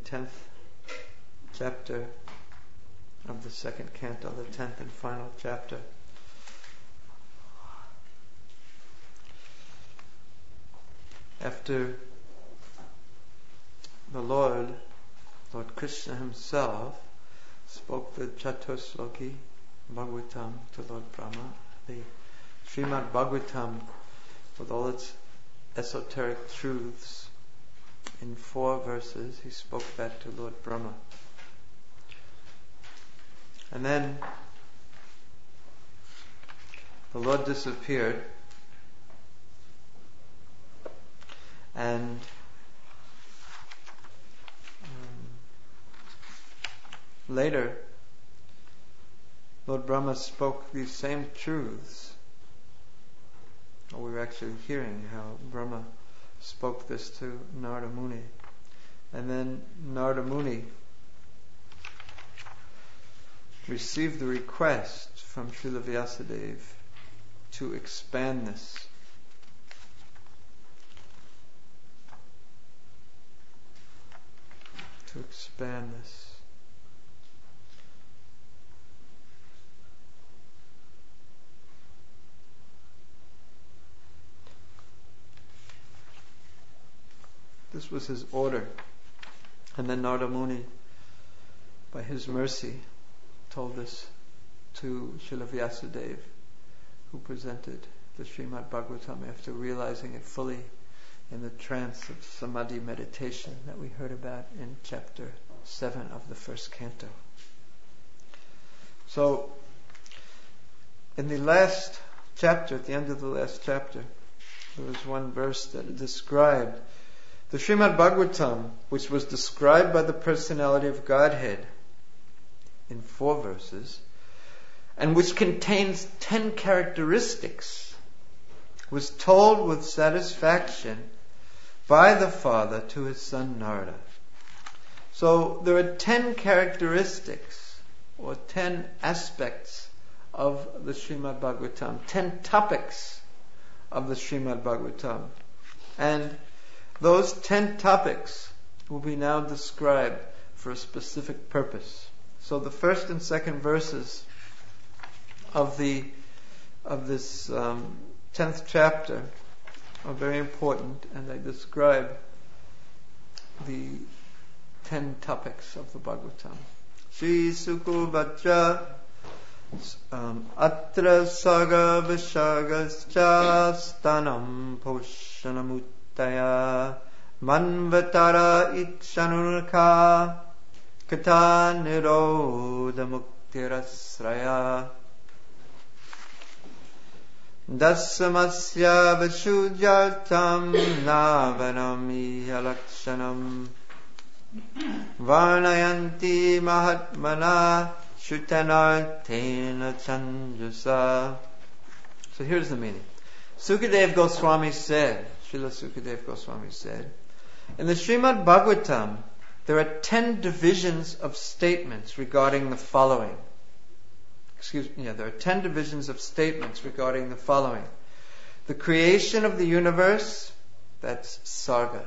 10th chapter of the second canto, the 10th and final chapter. After the Lord Krishna himself, spoke the Chatushloki Bhagavatam to Lord Brahma, the Srimad Bhagavatam with all its esoteric truths in 4 verses. He spoke that to Lord Brahma. And then the Lord disappeared, and later Lord Brahma spoke these same truths. We were actually hearing how Brahma spoke this to Narada Muni. And then Narada Muni received the request from Srila Vyasadeva to expand this. To expand this. This was his order. And then Narada Muni, by his mercy, told this to Srila Vyasadeva, who presented the Srimad Bhagavatam after realizing it fully in the trance of Samadhi meditation that we heard about in chapter 7 of the first canto. So, in the last chapter, at the end of the last chapter, there was one verse that described the Srimad Bhagavatam, which was described by the personality of Godhead in 4 verses, and which contains 10 characteristics, was told with satisfaction by the Father to his son Narada. So there are 10 characteristics, or 10 aspects of the Srimad Bhagavatam, 10 topics of the Srimad Bhagavatam. And those 10 topics will be now described for a specific purpose. So the first and second verses of this 10th chapter are very important, and they describe the 10 topics of the Bhagavatam. Shri Sukubhaja Atra Saga Vishagascha Stanam Poshanamutaya Manvatara Ichanurka Kata Nirodha Muktirasraya Dasamasya Vashujartam Navanami Halakshanam Varnayanti Mahatmana Shutanartena Chanjasa. So here's the meaning. Sukadeva Goswami said, Srila Sukadeva Goswami said, in the Srimad Bhagavatam, there are 10 divisions of statements regarding the following. There are 10 divisions of statements regarding the following. The creation of the universe, that's Sarga.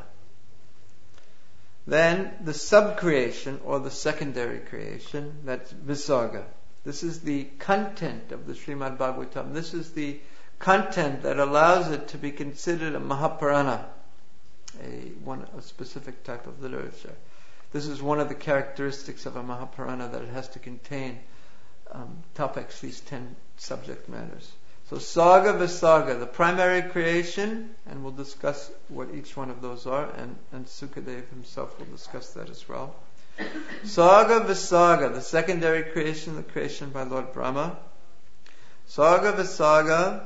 Then the sub-creation, or the secondary creation, that's Visarga. This is the content of the Srimad Bhagavatam. This is the content that allows it to be considered a Mahapurana, a specific type of literature. This is one of the characteristics of a Mahapurana, that it has to contain topics, these 10 subject matters. So Sarga Visarga, the primary creation, and we'll discuss what each one of those are, and Sukadeva himself will discuss that as well. Sarga Visarga, the secondary creation, the creation by Lord Brahma. Sarga Visarga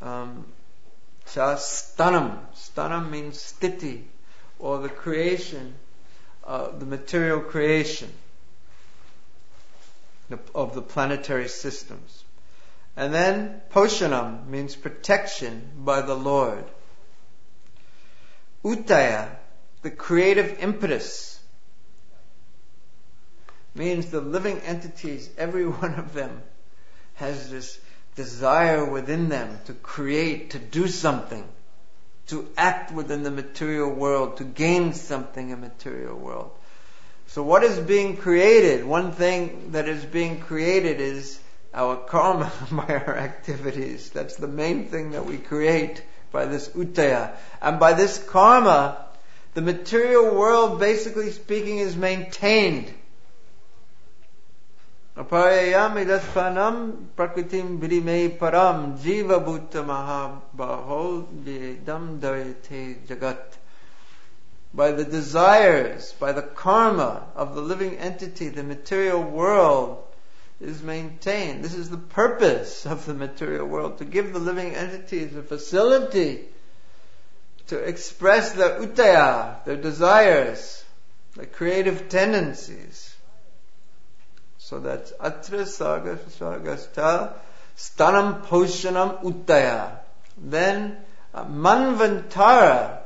Stanam. Stanam means sthiti, or the creation, the material creation of the planetary systems. And then Poshanam means protection by the Lord. Utaya, the creative impetus, means the living entities, every one of them has this desire within them to create, to do something, to act within the material world, to gain something in the material world. So what is being created? One thing that is being created is our karma by our activities. That's the main thing that we create by this uttaya. And by this karma, the material world, basically speaking, is maintained. Aparayam idatpanam prakritim vidime param jiva bhutta mahabaho vedam darete jagat. By the desires, by the karma of the living entity, the material world is maintained. This is the purpose of the material world, to give the living entities a facility to express their uttaya, their desires, their creative tendencies. So that's atra sargasta stanam poshanam uttaya. Then manvantara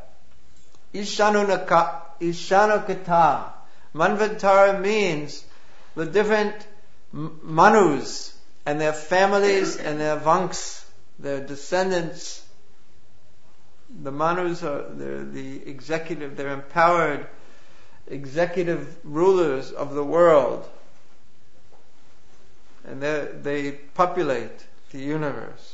ishanukata. Manvantara means the different manus and their families and their vanks, their descendants. The manus are the executive, they're empowered executive rulers of the world. And they populate the universe.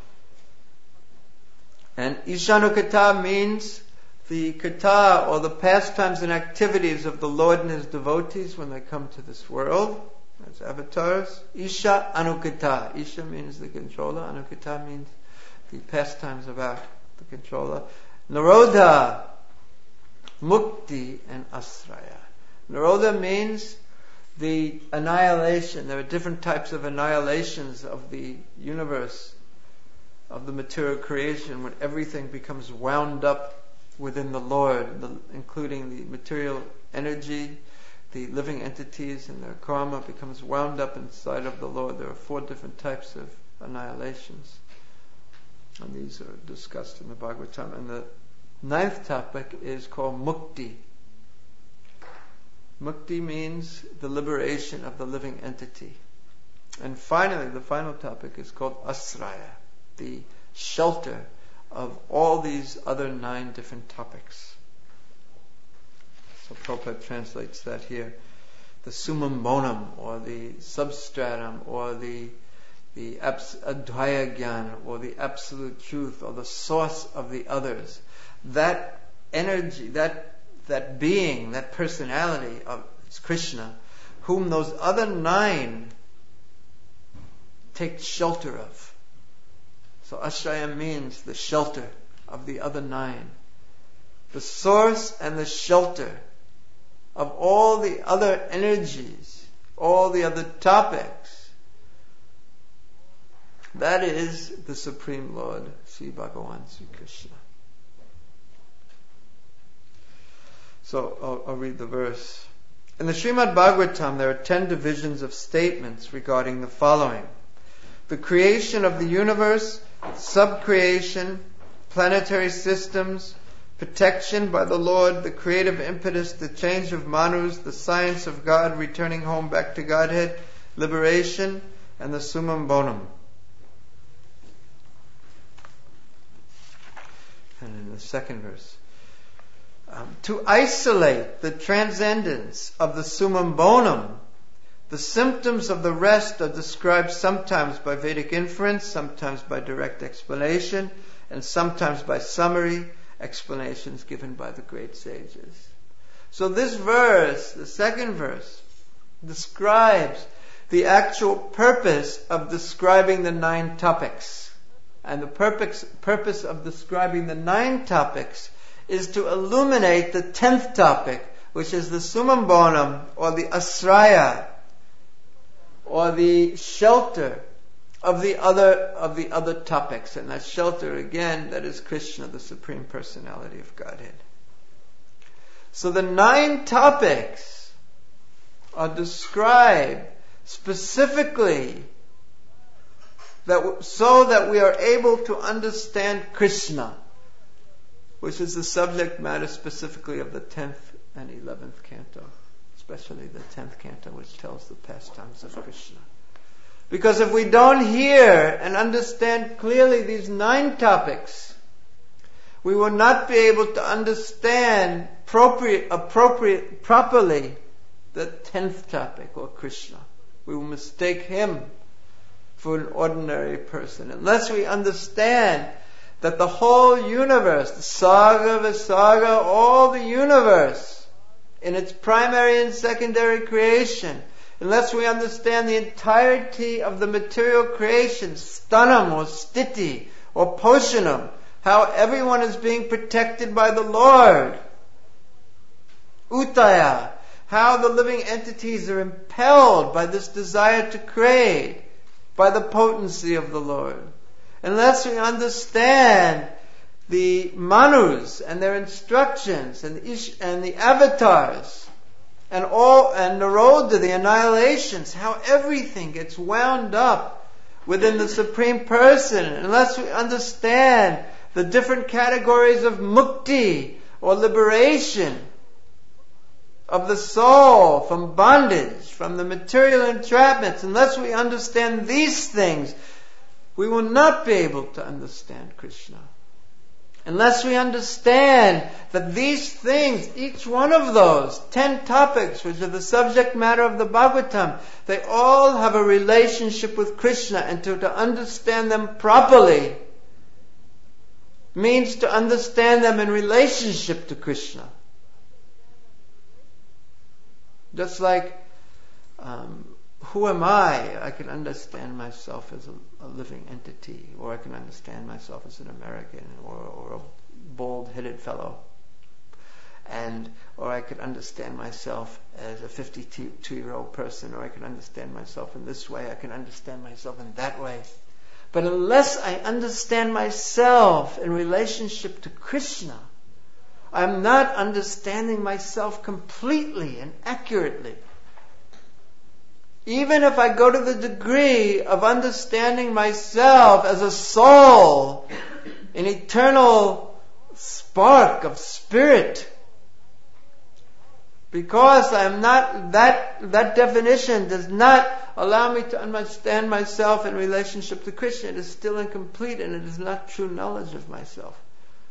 And Ishanukata means the kata, or the pastimes and activities of the Lord and His devotees when they come to this world. That's avatars. Isha Anukata. Isha means the controller. Anukata means the pastimes about the controller. Narodha, Mukti, and Asraya. Narodha means the annihilation. There are different types of annihilations of the universe, of the material creation, when everything becomes wound up within the Lord, including the material energy, the living entities and their karma becomes wound up inside of the Lord. There are 4 different types of annihilations, and these are discussed in the Bhagavatam. And the 9th topic is called Mukti. Mukti means the liberation of the living entity. And finally, the final topic is called Asraya, the shelter of all these other 9 different topics. So Prabhupada translates that here. The summum bonum, or the substratum, or the advaya gyan, or the absolute truth, or the source of the others. That energy, that being, that personality of Krishna, whom those other 9 take shelter of. So Ashraya means the shelter of the other 9. The source and the shelter of all the other energies, all the other topics. That is the Supreme Lord, Sri Bhagavan Sri Krishna. So I'll read the verse. In the Srimad Bhagavatam, there are 10 divisions of statements regarding the following: the creation of the universe, subcreation, planetary systems, protection by the Lord, the creative impetus, the change of manus, the science of God, returning home back to Godhead, liberation, and the summum bonum. And in the 2nd verse, to isolate the transcendence of the summum bonum, the symptoms of the rest are described sometimes by Vedic inference, sometimes by direct explanation, and sometimes by summary explanations given by the great sages. So this verse, the 2nd verse, describes the actual purpose of describing the 9 topics. And the purpose of describing the 9 topics is to illuminate the 10th topic, which is the summum bonum, or the asraya, or the shelter of the other topics. And that shelter, again, that is Krishna, the Supreme Personality of Godhead. So the 9 topics are described specifically so that we are able to understand Krishna, which is the subject matter specifically of the 10th and 11th canto, especially the 10th canto, which tells the pastimes of Krishna. Because if we don't hear and understand clearly these 9 topics, we will not be able to understand properly the 10th topic, or Krishna. We will mistake him for an ordinary person. Unless we understand that the whole universe, the Saga, Visaga, all the universe, in its primary and secondary creation, unless we understand the entirety of the material creation, Stanam or Stiti or Poshanam, how everyone is being protected by the Lord, Uttaya, how the living entities are impelled by this desire to create, by the potency of the Lord. Unless we understand the Manus and their instructions and the avatars and Naroda, the annihilations, how everything gets wound up within the Supreme Person, unless we understand the different categories of mukti or liberation of the soul from bondage, from the material entrapments, unless we understand these things, we will not be able to understand Krishna. Unless we understand that these things, each one of those 10 topics, which are the subject matter of the Bhagavatam, they all have a relationship with Krishna, and to understand them properly means to understand them in relationship to Krishna. Just like, who am I? I can understand myself as a living entity, or I can understand myself as an American, or a bald-headed fellow, or I could understand myself as a 52-year-old person, or I can understand myself in this way, I can understand myself in that way. But unless I understand myself in relationship to Krishna, I'm not understanding myself completely and accurately. Even if I go to the degree of understanding myself as a soul, an eternal spark of spirit, because I'm not, that definition does not allow me to understand myself in relationship to Krishna. It is still incomplete, and it is not true knowledge of myself.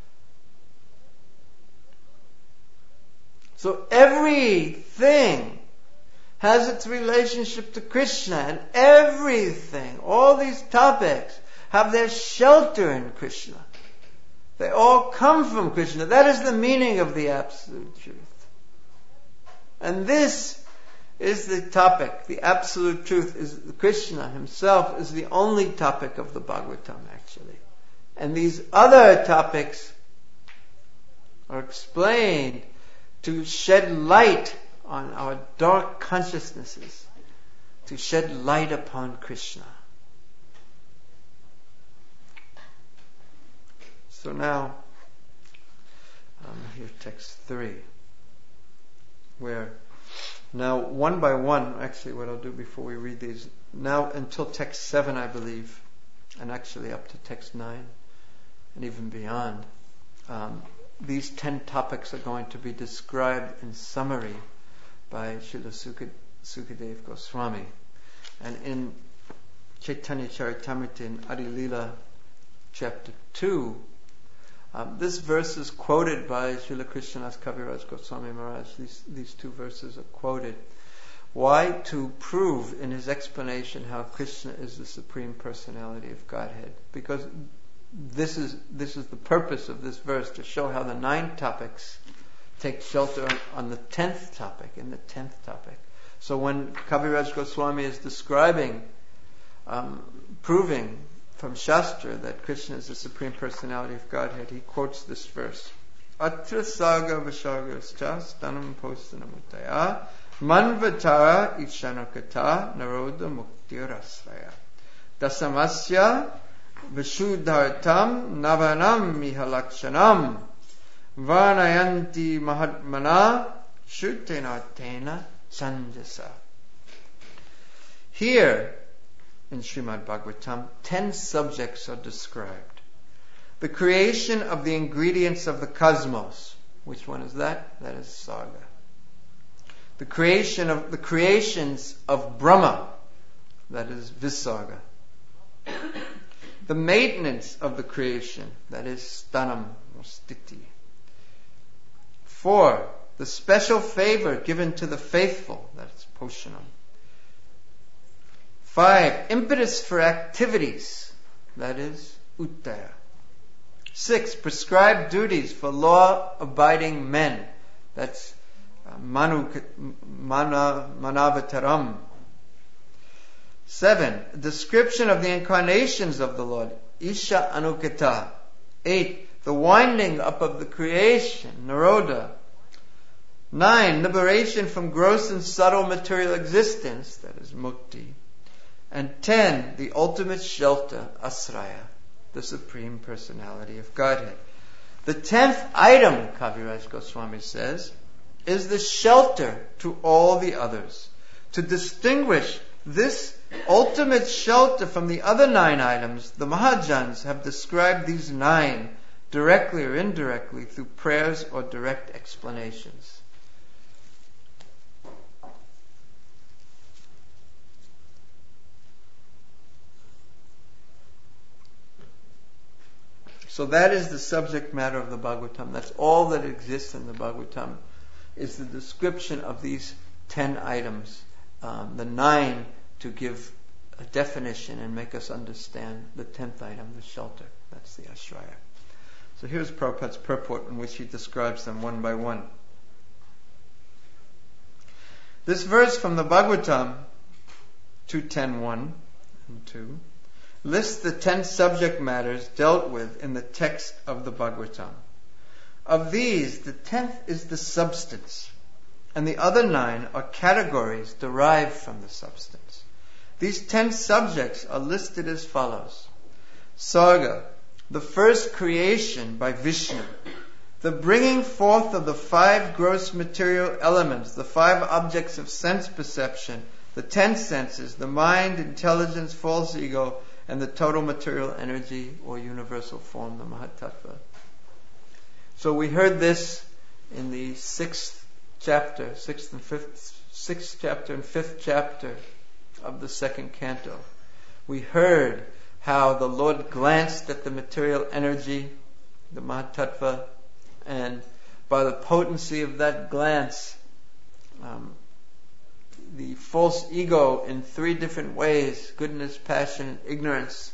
So everything has its relationship to Krishna, and everything, all these topics, have their shelter in Krishna. They all come from Krishna. That is the meaning of the absolute truth. And this is the topic. The absolute truth is Krishna himself is the only topic of the Bhagavatam, actually. And these other topics are explained to shed light on our dark consciousnesses, to shed light upon Krishna. So now, here text 3, where now one by one, actually what I'll do before we read these, now until text 7 I believe, and actually up to text 9, and even beyond, these 10 topics are going to be described in summary by Srila Sukadev Goswami. And in Chaitanya Charitamrita in Adi Lila chapter 2, this verse is quoted by Srila Krishnadas Kaviraj Goswami Maharaj. These two verses are quoted. Why? To prove in his explanation how Krishna is the Supreme Personality of Godhead. Because this is the purpose of this verse, to show how the 9 topics take shelter on the 10th topic, in the 10th topic. So when Kaviraj Goswami is describing, proving from Shastra that Krishna is the Supreme Personality of Godhead, he quotes this verse. Atra saga vashargascha stanam postanamutaya manvatara ishanakata naroda muktirasraya dasamasya vishuddhartam navanam mihalakshanam varnayanti mahatmana shrutenartena chanjasa. Here in Srimad Bhagavatam, 10 subjects are described. The creation of the ingredients of the cosmos. Which one is that? That is Saga. The creations of Brahma. That is Visarga. The maintenance of the creation. That is Stanam or Stiti. 4. The special favor given to the faithful. That's Poshanam. 5. Impetus for activities. That is Uttaya. 6. Prescribed duties for law-abiding men. That's Manavataram. 7. Description of the incarnations of the Lord. Isha Anukita. 8. The winding up of the creation. Naroda. 9. Liberation from gross and subtle material existence. That is Mukti. And 10. The ultimate shelter. Asraya. The Supreme Personality of Godhead. The 10th item, Kaviraj Goswami says, is the shelter to all the others. To distinguish this ultimate shelter from the other 9 items, the Mahajans have described these 9 directly or indirectly through prayers or direct explanations. So that is the subject matter of the Bhagavatam. That's all that exists in the Bhagavatam, is the description of these 10 items. The 9 to give a definition and make us understand the 10th item, the shelter. That's the Ashraya. So here's Prabhupada's purport in which he describes them one by one. This verse from the Bhagavatam, 2.10.1 and 2, lists the 10 subject matters dealt with in the text of the Bhagavatam. Of these, the 10th is the substance, and the other 9 are categories derived from the substance. These 10 subjects are listed as follows. Sarga, the first creation by Vishnu. The bringing forth of the 5 gross material elements, the 5 objects of sense perception, the 10 senses, the mind, intelligence, false ego, and the total material energy or universal form, the Mahatattva. So we heard this in the 6th chapter and 5th chapter of the 2nd canto. We heard how the Lord glanced at the material energy, the Mahatattva, and by the potency of that glance, the false ego in 3 different ways, goodness, passion, and ignorance,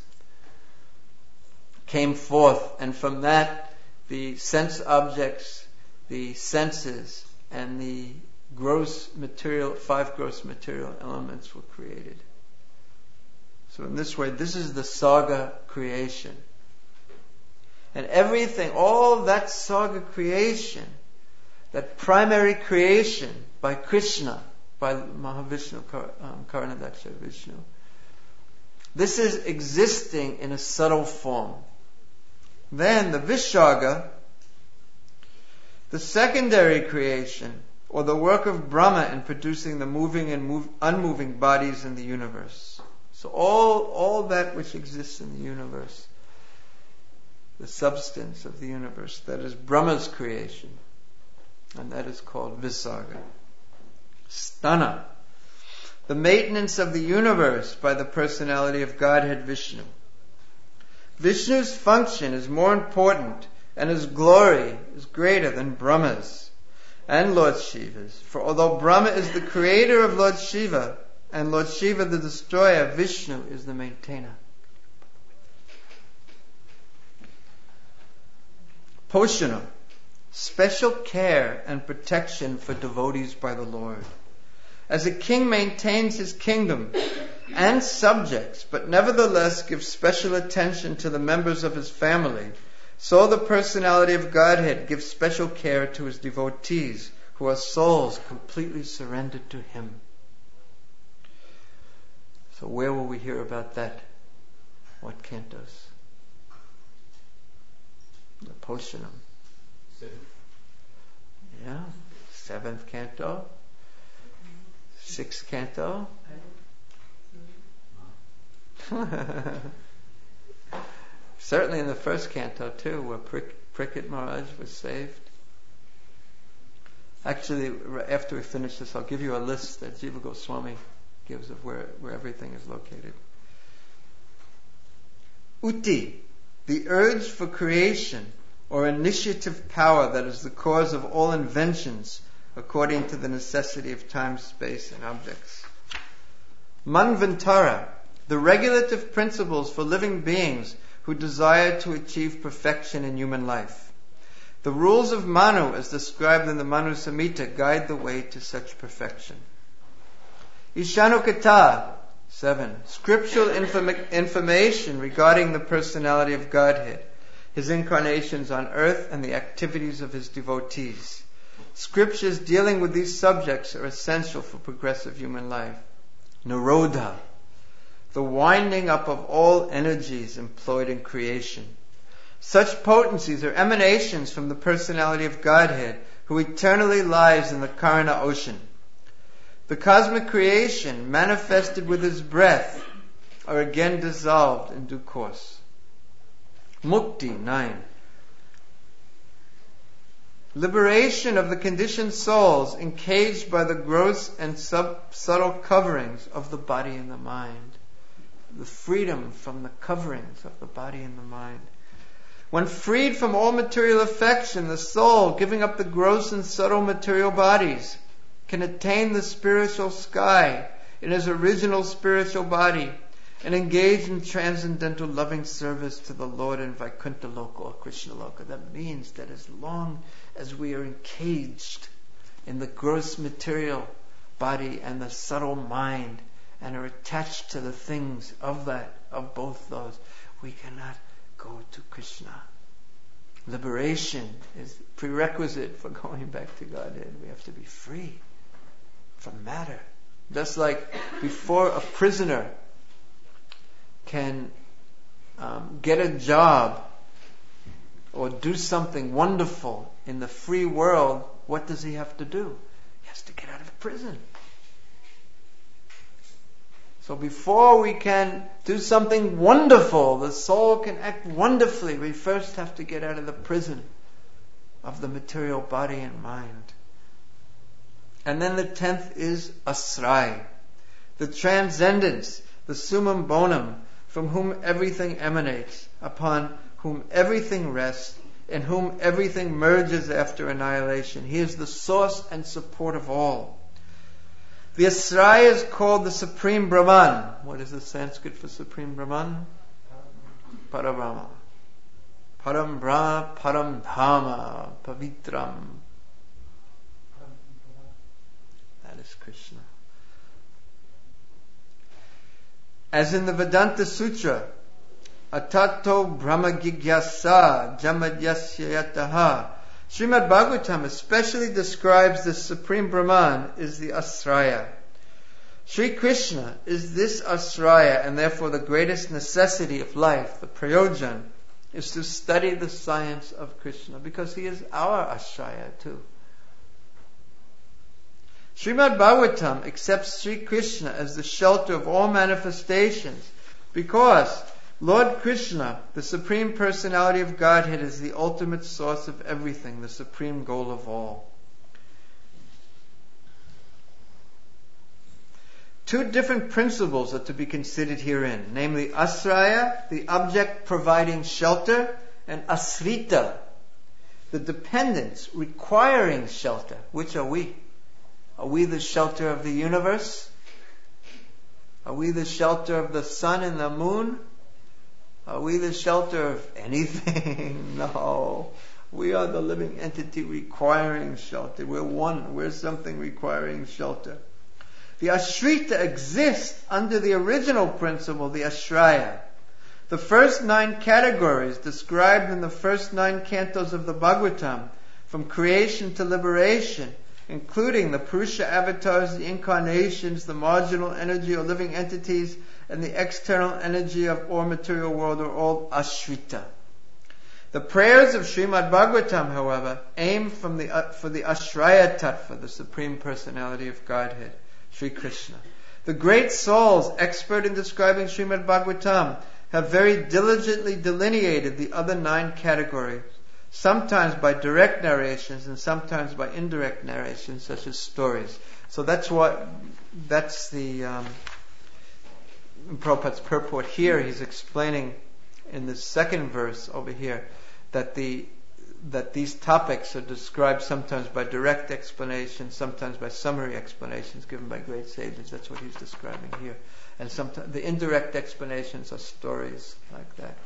came forth. And from that, the sense objects, the senses, and the 5 gross material elements were created. So in this way, this is the Sarga creation. And everything, all that Sarga creation, that primary creation by Krishna, by Mahavishnu, Karanadaksha Vishnu, this is existing in a subtle form. Then the Visharga, the secondary creation, or the work of Brahma in producing the moving and unmoving bodies in the universe. So all that which exists in the universe, the substance of the universe, that is Brahma's creation, and that is called Visarga. Sthana, the maintenance of the universe by the personality of Godhead Vishnu. Vishnu's function is more important and his glory is greater than Brahma's and Lord Shiva's. For although Brahma is the creator of Lord Shiva and Lord Shiva the destroyer, Vishnu is the maintainer. Poshana, special care and protection for devotees by the Lord. As a king maintains his kingdom and subjects, but nevertheless gives special attention to the members of his family, so the personality of Godhead gives special care to his devotees, who are souls completely surrendered to him. So where will we hear about that? What cantos? The Poshanam. 7th canto. 6th canto. Certainly in the 1st canto too, where Pricket Maharaj was saved. Actually, after we finish this, I'll give you a list that Jiva Goswami gives of where everything is located. Uti, the urge for creation or initiative power that is the cause of all inventions, according to the necessity of time, space, and objects. Manvantara, the regulative principles for living beings who desire to achieve perfection in human life. The rules of Manu, as described in the Manu Samhita, guide the way to such perfection. Ishanukata, 7. Scriptural information regarding the personality of Godhead, His incarnations on earth, and the activities of His devotees. Scriptures dealing with these subjects are essential for progressive human life. Nirodha, the winding up of all energies employed in creation. Such potencies are emanations from the personality of Godhead, who eternally lies in the Karana ocean. The cosmic creation, manifested with His breath, are again dissolved in due course. Mukti, 9. Liberation of the conditioned souls encaged by the gross and subtle coverings of the body and the mind. The freedom from the coverings of the body and the mind. When freed from all material affection, the soul, giving up the gross and subtle material bodies, can attain the spiritual sky in his original spiritual body and engage in transcendental loving service to the Lord in Vaikuntha Loka or Krishna Loka. That means that as long as we are encaged in the gross material body and the subtle mind and are attached to the things of both those, we cannot go to Krishna. Liberation is prerequisite for going back to Godhead. We have to be free from matter. Just like before a prisoner can get a job or do something wonderful in the free world, what does he have to do? He has to get out of prison. So before we can do something wonderful, the soul can act wonderfully, we first have to get out of the prison of the material body and mind. And then the 10th is Asrai, the transcendence, the summum bonum, from whom everything emanates, upon whom everything rests, in whom everything merges after annihilation. He is the source and support of all. The Asraya is called the Supreme Brahman. What is the Sanskrit for Supreme Brahman? Parabrahma. Param Brahma, Param Dhamma, Pavitram. That is Krishna. As in the Vedanta Sutra, Atato Brahma Gigyasa Jamadyasya Yataha, Srimad Bhagavatam especially describes the Supreme Brahman as the Asraya. Sri Krishna is this Asraya, and therefore the greatest necessity of life, the Prayojan, is to study the science of Krishna, because he is our Asraya too. Srimad Bhagavatam accepts Sri Krishna as the shelter of all manifestations, because Lord Krishna, the Supreme Personality of Godhead, is the ultimate source of everything, the supreme goal of all. Two different principles are to be considered herein, namely Asraya, the object providing shelter, and Asrita, the dependents requiring shelter. Which are we? Are we the shelter of the universe? Are we the shelter of the sun and the moon? Are we the shelter of anything? No. We are the living entity requiring shelter. We're one. We're something requiring shelter. The Ashrita exists under the original principle, the Ashraya. The first 9 categories described in the first 9 cantos of the Bhagavatam, from creation to liberation, including the Purusha avatars, the incarnations, the marginal energy or living entities, and the external energy of all material world, are all Ashrita. The prayers of Srimad Bhagavatam, however, aim for the Ashraya Tattva, the Supreme Personality of Godhead, Sri Krishna. The great souls, expert in describing Srimad Bhagavatam, have very diligently delineated the other 9 categories, sometimes by direct narrations and sometimes by indirect narrations, such as stories. So that's the Prabhupada's purport here. He's explaining in the second verse over here that the that these topics are described sometimes by direct explanation, sometimes by summary explanations given by great sages. That's what he's describing here. And sometimes the indirect explanations are stories like that.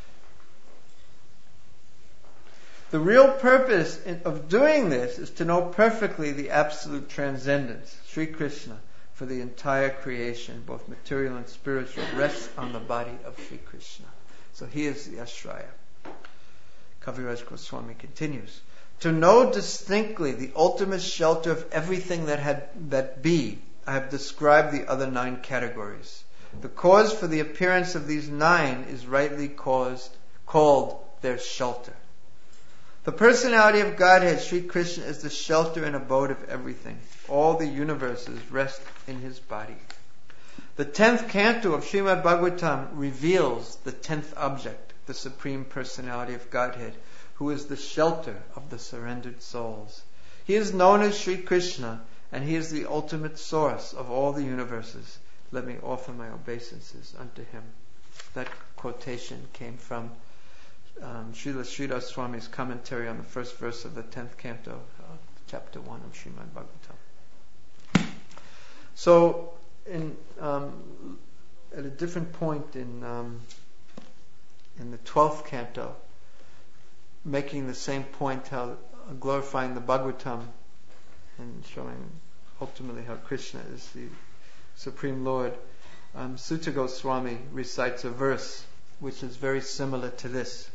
The real purpose of doing this is to know perfectly the absolute transcendence, Sri Krishna, for the entire creation, both material and spiritual, rests on the body of Sri Krishna. So he is the Ashraya. Kaviraj Goswami continues, to know distinctly the ultimate shelter of everything that be, I have described the other 9 categories. The cause for the appearance of these 9 is rightly called their shelter. The personality of Godhead, Sri Krishna, is the shelter and abode of everything. All the universes rest in his body. The 10th canto of Srimad Bhagavatam reveals the 10th object, the Supreme Personality of Godhead, who is the shelter of the surrendered souls. He is known as Sri Krishna, and he is the ultimate source of all the universes. Let me offer my obeisances unto him. That quotation came from Srila Sridhar Swami's commentary on the first verse of the 10th canto, chapter 1 of Srimad Bhagavatam. So, at a different point in the 12th canto, making the same point, how glorifying the Bhagavatam and showing ultimately how Krishna is the Supreme Lord, Sutta Goswami recites a verse which is very similar to this.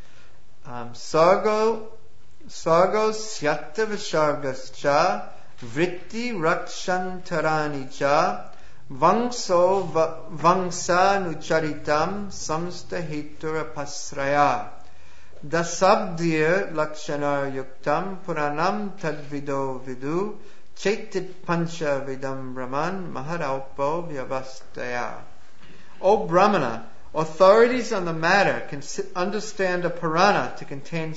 Sargo syatya vishargascha vritti rakshantarani cha vangso vangsanucharitam samsta hitura pasraya dasabdir lakshanar yuktam puranam tadvido vidu chaitit pancha vidam brahman maharaupo vyavastaya. O Brahmana, authorities on the matter can understand a Purana to contain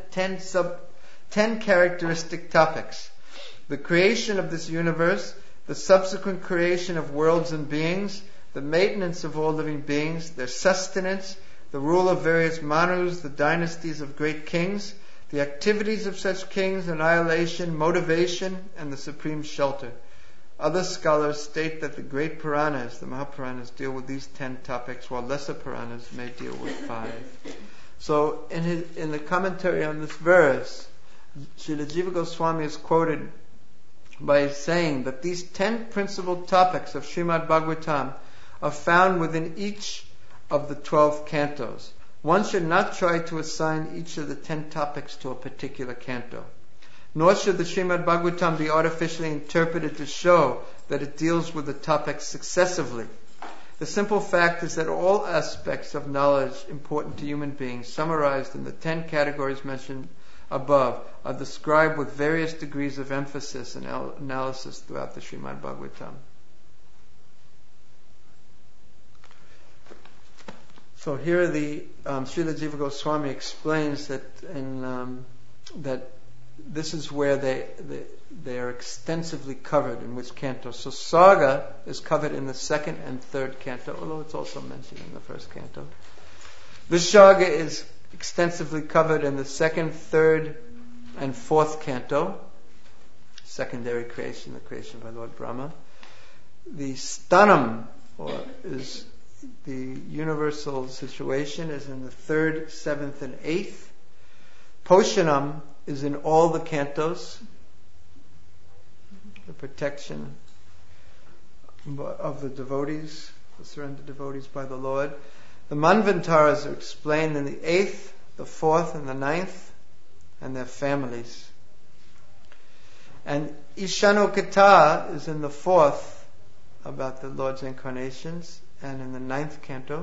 10 characteristic topics. The creation of this universe, the subsequent creation of worlds and beings, the maintenance of all living beings, their sustenance, the rule of various manus, the dynasties of great kings, the activities of such kings, annihilation, motivation, and the supreme shelter. Other scholars state that the great Puranas, the Mahapuranas, deal with these 10 topics, while lesser Puranas may deal with 5. So, in the commentary on this verse, Srila Jiva Goswami is quoted by saying that these 10 principal topics of Srimad Bhagavatam are found within each of the 12 cantos. One should not try to assign each of the 10 topics to a particular canto. Nor should the Srimad Bhagavatam be artificially interpreted to show that it deals with the topics successively. The simple fact is that all aspects of knowledge important to human beings, summarized in the 10 categories mentioned above, are described with various degrees of emphasis and analysis throughout the Srimad Bhagavatam. So here the Srila Jiva Goswami explains that that this is where they are extensively covered in which canto. So Saga is covered in the 2nd and 3rd canto, although it's also mentioned in the 1st canto. Visharga is extensively covered in the 2nd, 3rd, and 4th canto. Secondary creation, the creation by Lord Brahma. The Stanam, is the universal situation, is in the 3rd, 7th, and 8th. Poshanam is in all the cantos, the protection of the devotees, the surrendered devotees by the Lord. The Manvantaras are explained in the 8th, the 4th, and the 9th, and their families. And Ishanokata is in the 4th, about the Lord's incarnations, and in the 9th canto.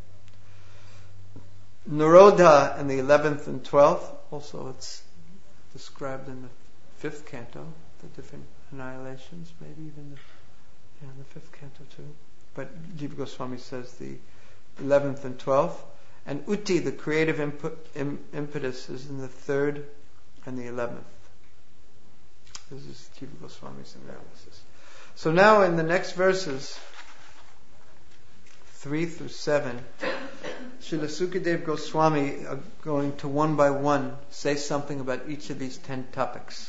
Narodha in the 11th and 12th, also it's described in the 5th canto, the different annihilations, maybe even the 5th canto too. But Jiva Goswami says the 11th and 12th. And Uti, the creative impetus, is in the 3rd and the 11th. This is Jiva Goswami's analysis. So now in the next verses, 3 through 7, Srila Sukadeva Goswami are going to one by one say something about each of these 10 topics.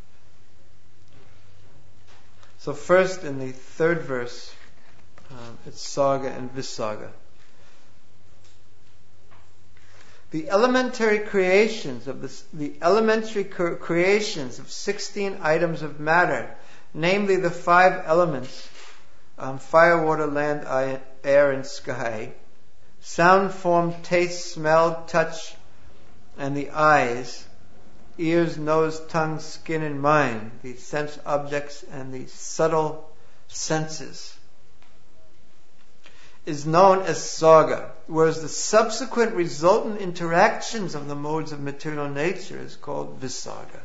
So first, in the third verse, it's Sarga and Visarga. The elementary creations of 16 items of matter, namely the 5 elements, fire, water, land, air, and sky, sound, form, taste, smell, touch, and the eyes, ears, nose, tongue, skin, and mind, the sense objects and the subtle senses, is known as Sarga, whereas the subsequent resultant interactions of the modes of material nature is called Visarga.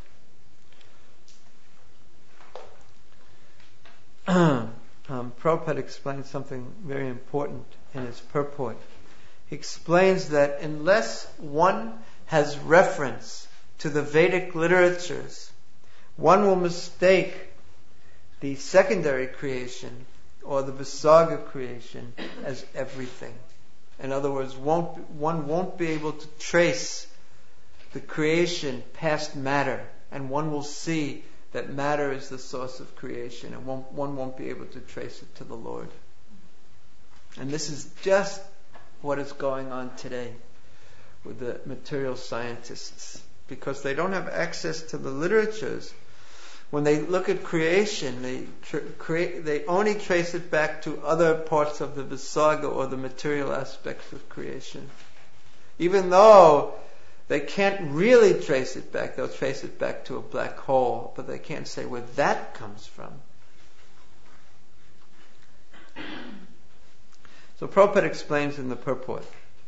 Prabhupada explains something very important in his purport. He explains that unless one has reference to the Vedic literatures, one will mistake the secondary creation or the Visarga creation as everything. In other words, one won't be able to trace the creation past matter, and one will see that matter is the source of creation, and one won't be able to trace it to the Lord. And this is just what is going on today with the material scientists, because they don't have access to the literatures. When they look at creation, they only trace it back to other parts of the Visarga or the material aspects of creation. Even though they can't really trace it back, they'll trace it back to a black hole, but they can't say where that comes from. So Prabhupada explains in the purport.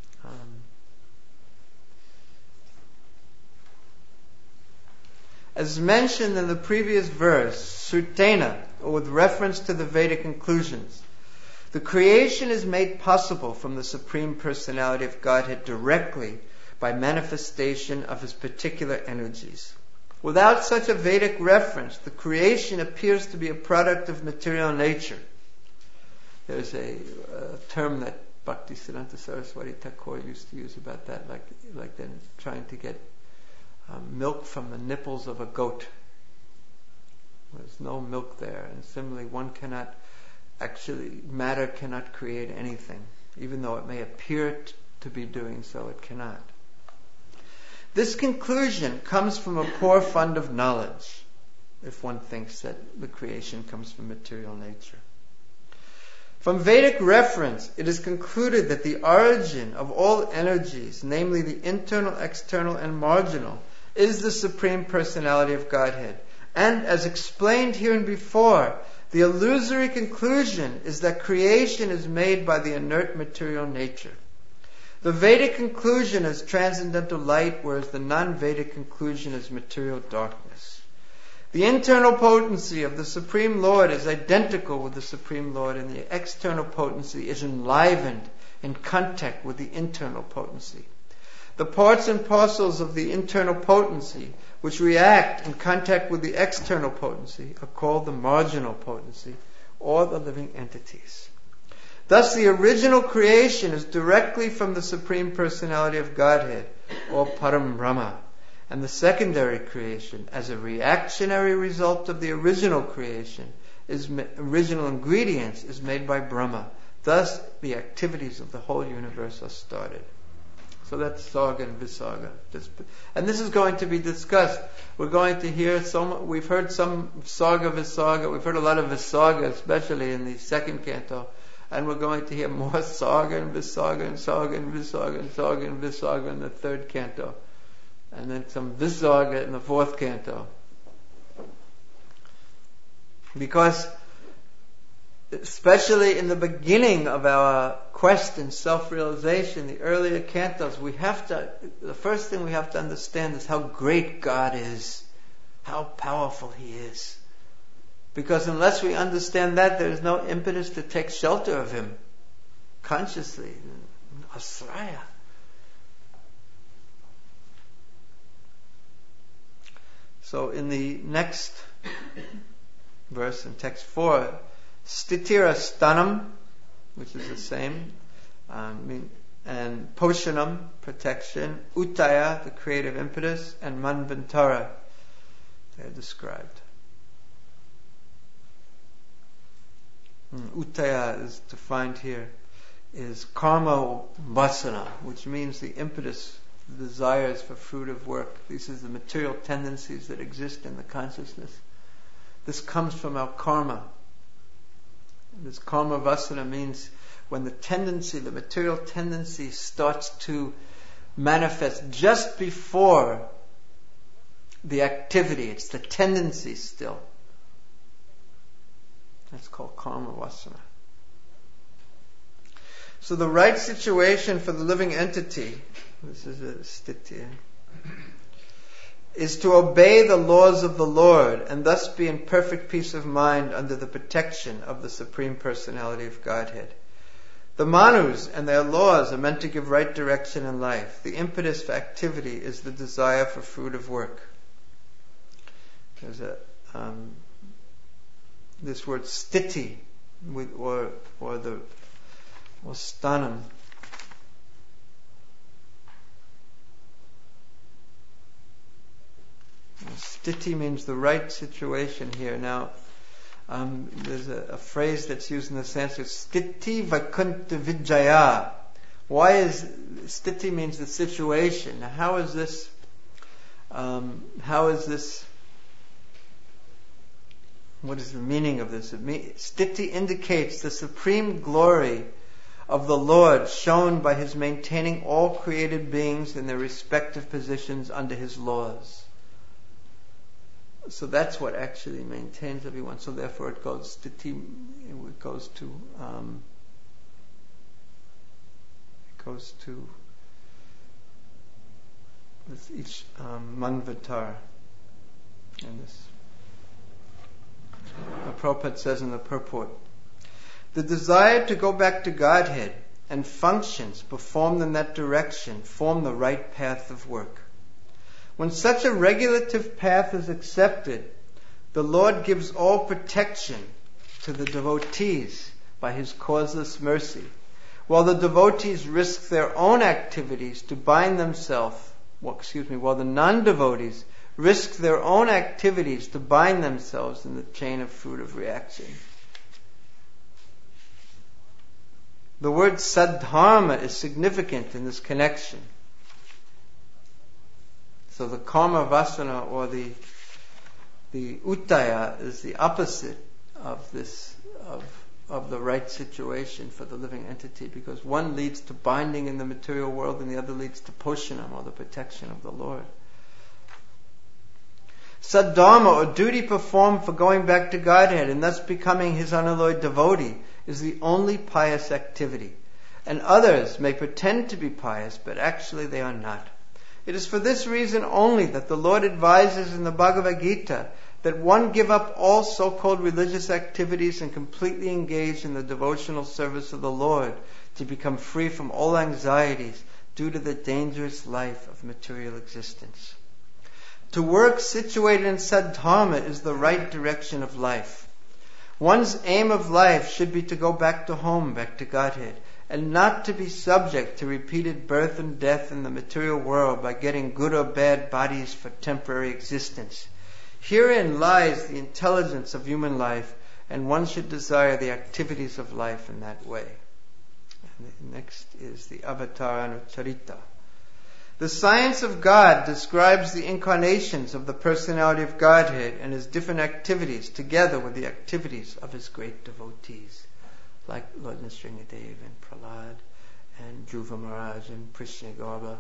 As mentioned in the previous verse, Srutena, or with reference to the Vedic conclusions, the creation is made possible from the Supreme Personality of Godhead directly by manifestation of His particular energies. Without such a Vedic reference, the creation appears to be a product of material nature. There's a term that Bhaktisiddhanta Saraswati Thakur used to use about that, like then trying to get milk from the nipples of a goat. There's no milk there. And similarly, matter cannot create anything. Even though it may appear to be doing so, it cannot. This conclusion comes from a poor fund of knowledge, if one thinks that the creation comes from material nature. From Vedic reference, it is concluded that the origin of all energies, namely the internal, external, and marginal, is the Supreme Personality of Godhead. And as explained hereinbefore, the illusory conclusion is that creation is made by the inert material nature. The Vedic conclusion is transcendental light, whereas the non-Vedic conclusion is material darkness. The internal potency of the Supreme Lord is identical with the Supreme Lord, and the external potency is enlivened in contact with the internal potency. The parts and parcels of the internal potency, which react in contact with the external potency, are called the marginal potency, or the living entities. Thus, the original creation is directly from the Supreme Personality of Godhead, or Param Brahma, and the secondary creation, as a reactionary result of the original creation, original ingredients, is made by Brahma. Thus, the activities of the whole universe are started. So that's Sarga and Visarga. And this is going to be discussed. We're going to hear we've heard some Sarga, Visarga. We've heard a lot of Visarga, especially in the second canto. And we're going to hear more Sarga and Visarga and Sarga and Visarga and Sarga and Visarga in the third canto. And then some Visarga in the fourth canto. Because especially in the beginning of our quest in self-realization, the earlier cantos, the first thing we have to understand is how great God is, how powerful He is. Because unless we understand that, there is no impetus to take shelter of Him consciously. Asraya. So in the next verse, in text 4, Stitira Stanam, which is the same, and Poshanam, protection, Uttaya, the creative impetus, and Manvantara, they're described. Uttaya is defined here is karma vasana, which means the impetus, the desires for fruitive work. These are the material tendencies that exist in the consciousness. This comes from our karma. This karma vasana means when the tendency, the material tendency starts to manifest just before the activity. It's the tendency still. That's called karma vasana. So the right situation for the living entity, this is a sthiti, is to obey the laws of the Lord and thus be in perfect peace of mind under the protection of the Supreme Personality of Godhead. The manus and their laws are meant to give right direction in life. The impetus for activity is the desire for fruitive work. There's this word sthiti, or stanam. Sthiti means the right situation here. Now, there's a phrase that's used in the Sanskrit, sthiti vaikuntha vijaya. Why is sthiti means the situation? Now, how is this? What is the meaning of this? Sthiti indicates the supreme glory of the Lord shown by His maintaining all created beings in their respective positions under His laws. So that's what actually maintains everyone. So therefore it goes sthiti, it goes to this each manvatar in this. Prabhupada says in the purport, the desire to go back to Godhead and functions performed in that direction form the right path of work. When such a regulative path is accepted, the Lord gives all protection to the devotees by His causeless mercy, while the devotees risk their own activities to bind themselves, while the non-devotees risk their own activities to bind themselves in the chain of fruitive reaction. The word sadharma is significant in this connection. So the karma vasana, or the uttaya, is the opposite of this, of the right situation for the living entity, because one leads to binding in the material world and the other leads to poshanam, or the protection of the Lord. Saddharma, or duty performed for going back to Godhead and thus becoming His unalloyed devotee, is the only pious activity. And others may pretend to be pious, but actually they are not. It is for this reason only that the Lord advises in the Bhagavad Gita that one give up all so-called religious activities and completely engage in the devotional service of the Lord to become free from all anxieties due to the dangerous life of material existence. To work situated in Saddharma is the right direction of life. One's aim of life should be to go back to home, back to Godhead, and not to be subject to repeated birth and death in the material world by getting good or bad bodies for temporary existence. Herein lies the intelligence of human life, and one should desire the activities of life in that way. And next is the Avatar Anucharita. The science of God describes the incarnations of the personality of Godhead and His different activities together with the activities of His great devotees, like Lord Nrsingadev and Prahlad and Dhruva Maharaj and Prishnagarbha.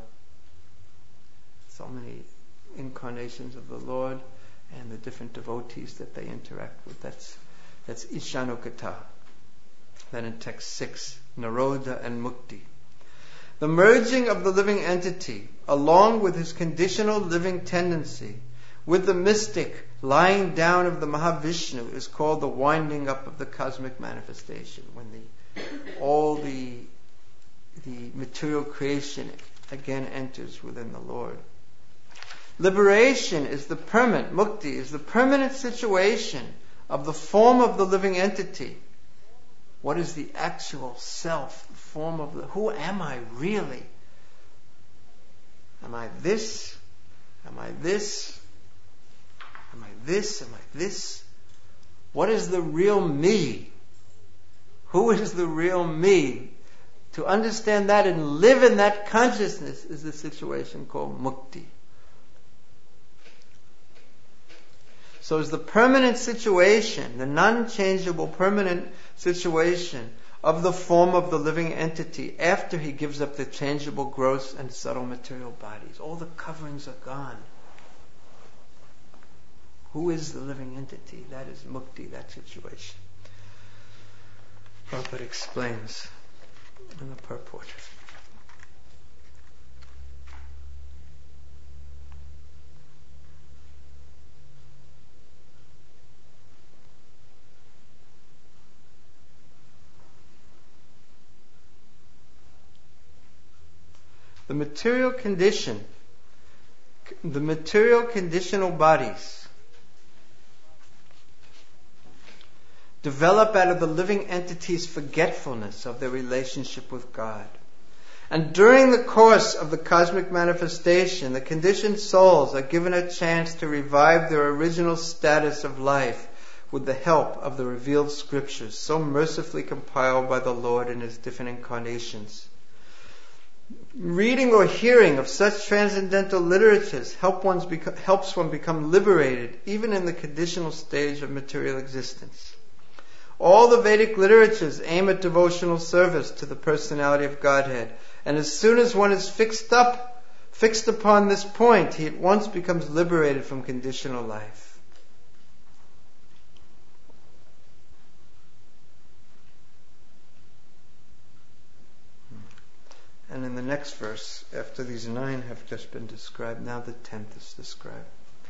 So many incarnations of the Lord and the different devotees that they interact with. That's Ishanukata. Then in text 6, Narodha and Mukti. The merging of the living entity, along with his conditional living tendency, with the mystic lying down of the Mahavishnu, is called the winding up of the cosmic manifestation, when all the material creation again enters within the Lord. Liberation is the permanent, mukti is the permanent situation of the form of the living entity. What is the actual self form of who am I really? Am I this? Am I this? Am I this? Am I this? What is the real me? Who is the real me? To understand that and live in that consciousness is the situation called mukti. So is the permanent situation, the non-changeable permanent situation of the form of the living entity after he gives up the changeable gross and subtle material bodies. All the coverings are gone. Who is the living entity? That is mukti, that situation. Prabhupada explains in the purport. The material conditional bodies develop out of the living entity's forgetfulness of their relationship with God. And during the course of the cosmic manifestation, the conditioned souls are given a chance to revive their original status of life with the help of the revealed scriptures, so mercifully compiled by the Lord in His different incarnations. Reading or hearing of such transcendental literatures helps one become liberated, even in the conditional stage of material existence. All the Vedic literatures aim at devotional service to the personality of Godhead, and as soon as one is fixed upon this point, he at once becomes liberated from conditional life. And in the next verse, after these 9 have just been described, now the 10th is described.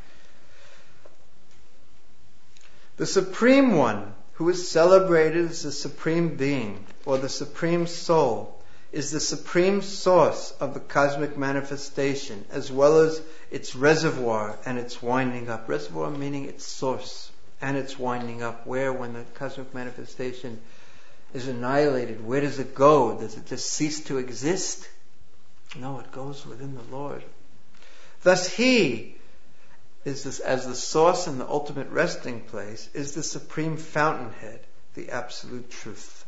The Supreme One, who is celebrated as the Supreme Being, or the Supreme Soul, is the supreme source of the cosmic manifestation, as well as its reservoir and its winding up. Reservoir meaning its source and its winding up. Where, when the cosmic manifestation is annihilated, where does it go? Does it just cease to exist? No, it goes within the Lord. Thus He is this, as the source and the ultimate resting place, is the supreme fountainhead, the absolute truth.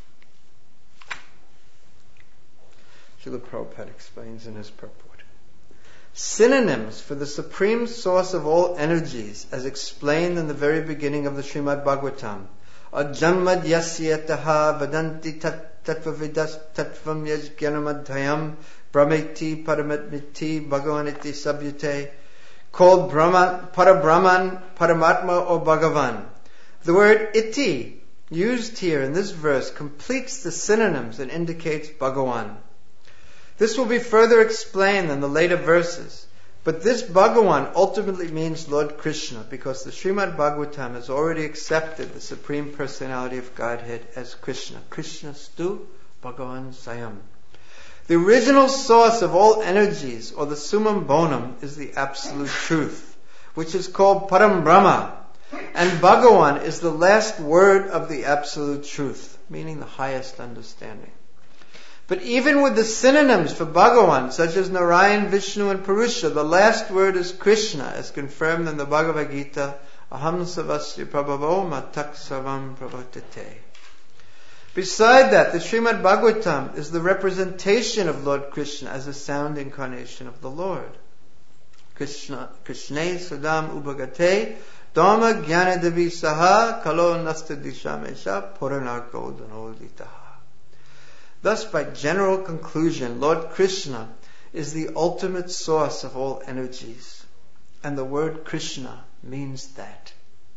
Srila Prabhupada explains in his purport. Synonyms for the supreme source of all energies, as explained in the very beginning of the Srimad Bhagavatam, Janmad yasyataha vadanti tattvavidas tattvam yajganamadhyam brahmeti paramatmiti bhagavaniti sabhyate, called Brahman, Parabrahman, Paramatma or Bhagavan. The word iti, used here in this verse, completes the synonyms and indicates Bhagavan. This will be further explained in the later verses. But this Bhagavan ultimately means Lord Krishna, because the Srimad Bhagavatam has already accepted the Supreme Personality of Godhead as Krishna. Krishna stu Bhagavan Sayam. The original source of all energies, or the summum bonum, is the Absolute Truth, which is called Param Brahma. And Bhagavan is the last word of the Absolute Truth, meaning the highest understanding. But even with the synonyms for Bhagavan, such as Narayan, Vishnu and Purusha, the last word is Krishna, as confirmed in the Bhagavad Gita, Aham savasya prabhavo matak savam prabhatate. Beside that, the Srimad Bhagavatam is the representation of Lord Krishna as a sound incarnation of the Lord. Krishna, Krishne Sadam Ubhagate, Dharma Jnanadevi Saha, Kalo Nasta Dishamesha, Puranarko Danoditaha. Thus, by general conclusion, Lord Krishna is the ultimate source of all energies. And the word Krishna means that.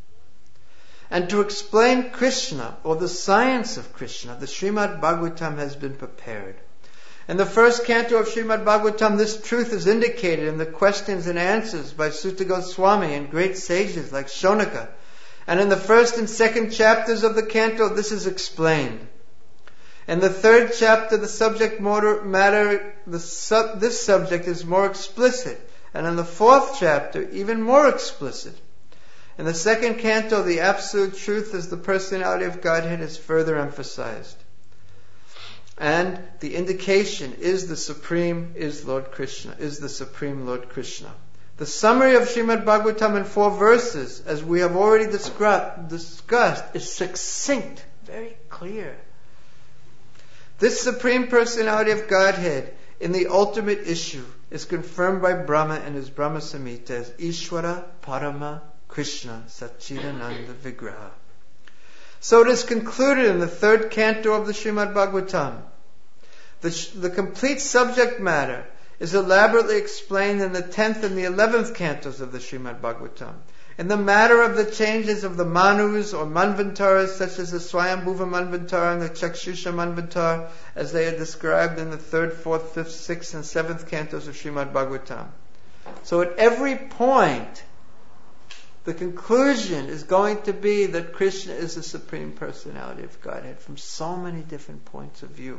And to explain Krishna, or the science of Krishna, the Srimad Bhagavatam has been prepared. In the first canto of Srimad Bhagavatam, this truth is indicated in the questions and answers by Suta Goswami and great sages like Shonaka. And in the first and second chapters of the canto, this is explained. In the third chapter, the subject matter, this subject is more explicit. And in the fourth chapter, even more explicit. In the second canto, the absolute truth as the personality of Godhead is further emphasized. And the indication is the Supreme Lord Krishna. The summary of Srimad Bhagavatam in 4 verses, as we have already discussed, is succinct, very clear. This Supreme Personality of Godhead in the ultimate issue is confirmed by Brahma and his Brahma Samhita as Ishvara Parama Krishna Satchidananda Vigraha. So it is concluded in the 3rd canto of the Srimad Bhagavatam. The complete subject matter is elaborately explained in the 10th and the 11th cantos of the Srimad Bhagavatam. In the matter of the changes of the Manus or Manvantaras, such as the Swayambhuva Manvantara and the Chakshusha Manvantara, as they are described in the 3rd, 4th, 5th, 6th, and 7th cantos of Srimad Bhagavatam. So at every point, the conclusion is going to be that Krishna is the Supreme Personality of Godhead from so many different points of view.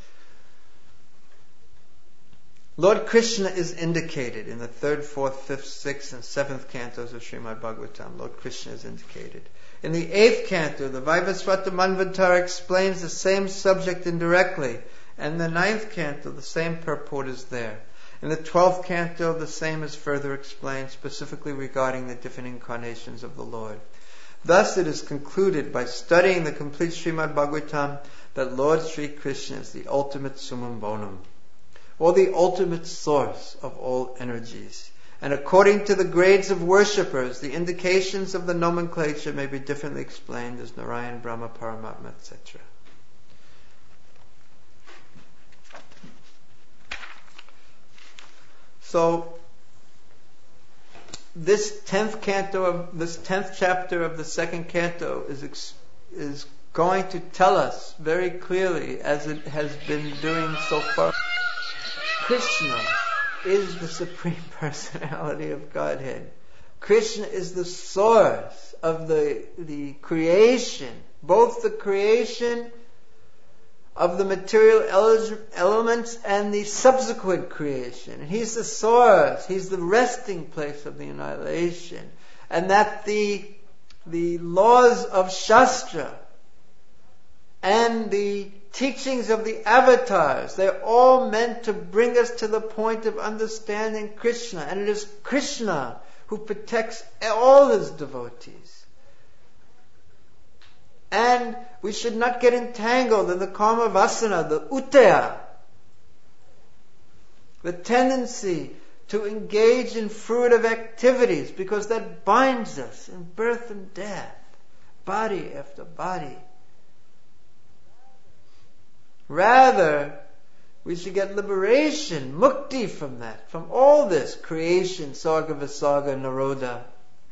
Lord Krishna is indicated in the 3rd, 4th, 5th, 6th, and 7th cantos of Srimad Bhagavatam. Lord Krishna is indicated. In the 8th canto, the Vaivasvata Manvantara explains the same subject indirectly. And in the 9th canto, the same purport is there. In the 12th canto, the same is further explained, specifically regarding the different incarnations of the Lord. Thus it is concluded by studying the complete Srimad Bhagavatam that Lord Sri Krishna is the ultimate summum bonum, or the ultimate source of all energies. And according to the grades of worshippers, the indications of the nomenclature may be differently explained as Narayan, Brahma, Paramatma, etc. So, this 10th chapter of the 2nd canto is going to tell us very clearly, as it has been doing so far, Krishna is the Supreme Personality of Godhead. Krishna is the source of the creation, both the creation of the material elements and the subsequent creation. And He's the source, He's the resting place of the annihilation. And that the laws of Shastra and the teachings of the avatars, they're all meant to bring us to the point of understanding Krishna. And it is Krishna who protects all His devotees. And we should not get entangled in the karma vasana, the utaya, the tendency to engage in fruitive activities, because that binds us in birth and death, body after body. Rather, we should get liberation, mukti from that, from all this creation, sarga, visarga, naroda.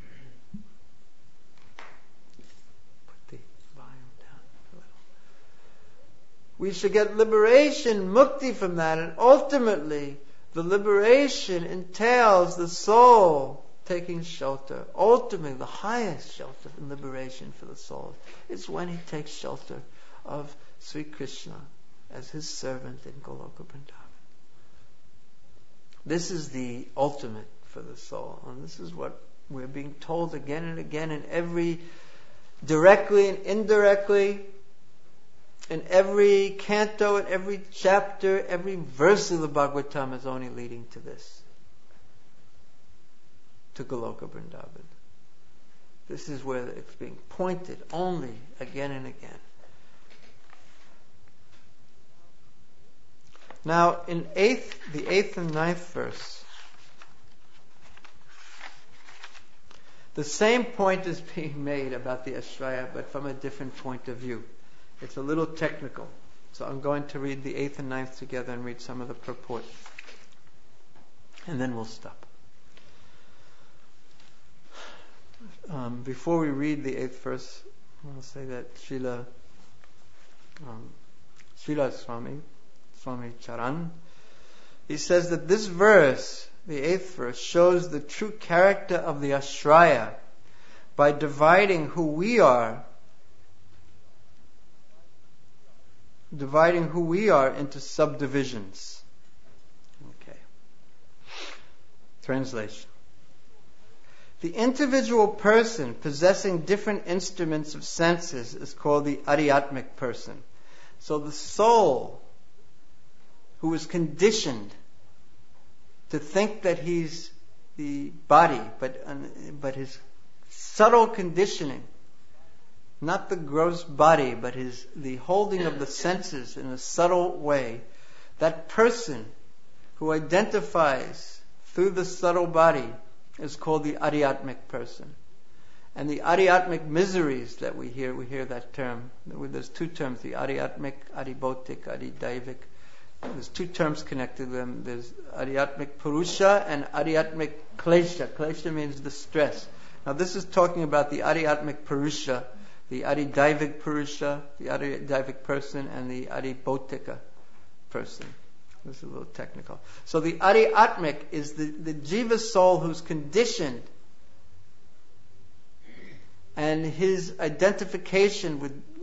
Put the volume down a little. We should get liberation, mukti from that, and ultimately, the liberation entails the soul taking shelter. Ultimately, the highest shelter and liberation for the soul is when he takes shelter of Sri Krishna as his servant in Goloka Vrindavan. This is the ultimate for the soul. And this is what we're being told again and again in every, directly and indirectly, in every canto, in every chapter, every verse of the Bhagavatam is only leading to this. To Goloka Vrindavan. This is where it's being pointed only again and again. Now, in the 8th and 9th verse, the same point is being made about the Ashraya, but from a different point of view. It's a little technical. So I'm going to read the 8th and 9th together and read some of the purport. And then we'll stop. Before we read the 8th verse, I'll say that Srila Swami Charan, he says that this verse, the 8th verse, shows the true character of the Ashraya by dividing who we are into subdivisions. Okay. Translation. The individual person possessing different instruments of senses is called the Adhyatmic person. So the soul who was conditioned to think that he's the body, but his subtle conditioning, not the gross body, but the holding of the senses in a subtle way, that person who identifies through the subtle body is called the Adhyatmic person. And the Adhyatmic miseries that we hear that term. There's two terms, the Adhyatmic, Adhibautic, Adhidaivik. There's two terms connected to them. There's Adhyatmic Purusha and Adhyatmic Klesha. Klesha means distress. Now this is talking about the Adhyatmic Purusha, the Adhidaivik Purusha, the Adhidaivik person, and the Adhibautika person. This is a little technical. So the Adhyatmic is the Jiva soul who's conditioned, and his identification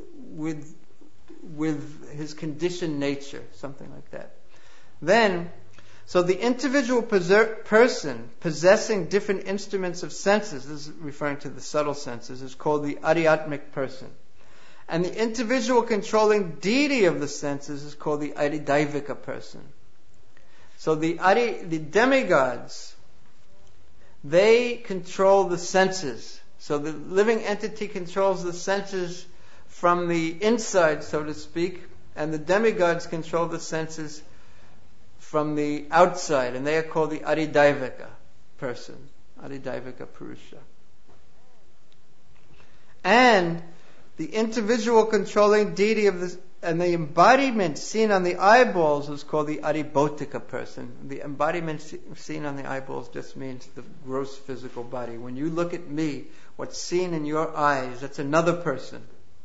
with his conditioned nature, something like that. Then, so the individual person possessing different instruments of senses, this is referring to the subtle senses, is called the Adhyatmic person. And the individual controlling deity of the senses is called the Adhidaivika person. So the demigods, they control the senses. So the living entity controls the senses from the inside, so to speak, and the demigods control the senses from the outside, and they are called the Adhidaivika person, Adhidaivika Purusha. And the individual controlling deity and the embodiment seen on the eyeballs is called the Adhibautika person. The embodiment seen on the eyeballs just means the gross physical body. When you look at me, what's seen in your eyes, that's another person.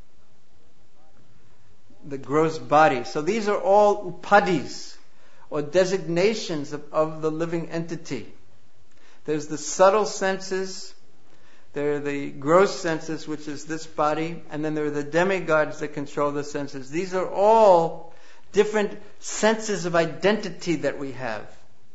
The gross body. So these are all upadhis, or designations of the living entity. There's the subtle senses, there are the gross senses, which is this body, and then there are the demigods that control the senses. These are all different senses of identity that we have.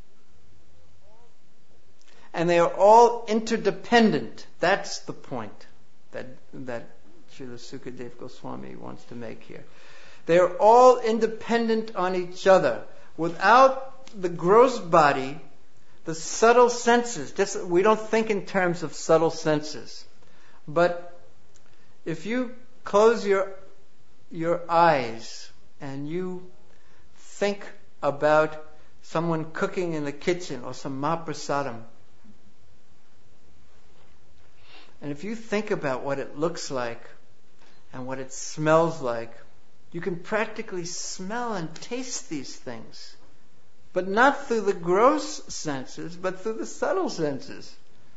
And they are all interdependent. That's the point that Srila Sukadeva Goswami wants to make here. They are all independent on each other. Without the gross body, the subtle senses, we don't think in terms of subtle senses. But if you close your eyes and you think about someone cooking in the kitchen or some mahaprasadam, and if you think about what it looks like and what it smells like, you can practically smell and taste these things. But not through the gross senses, but through the subtle senses.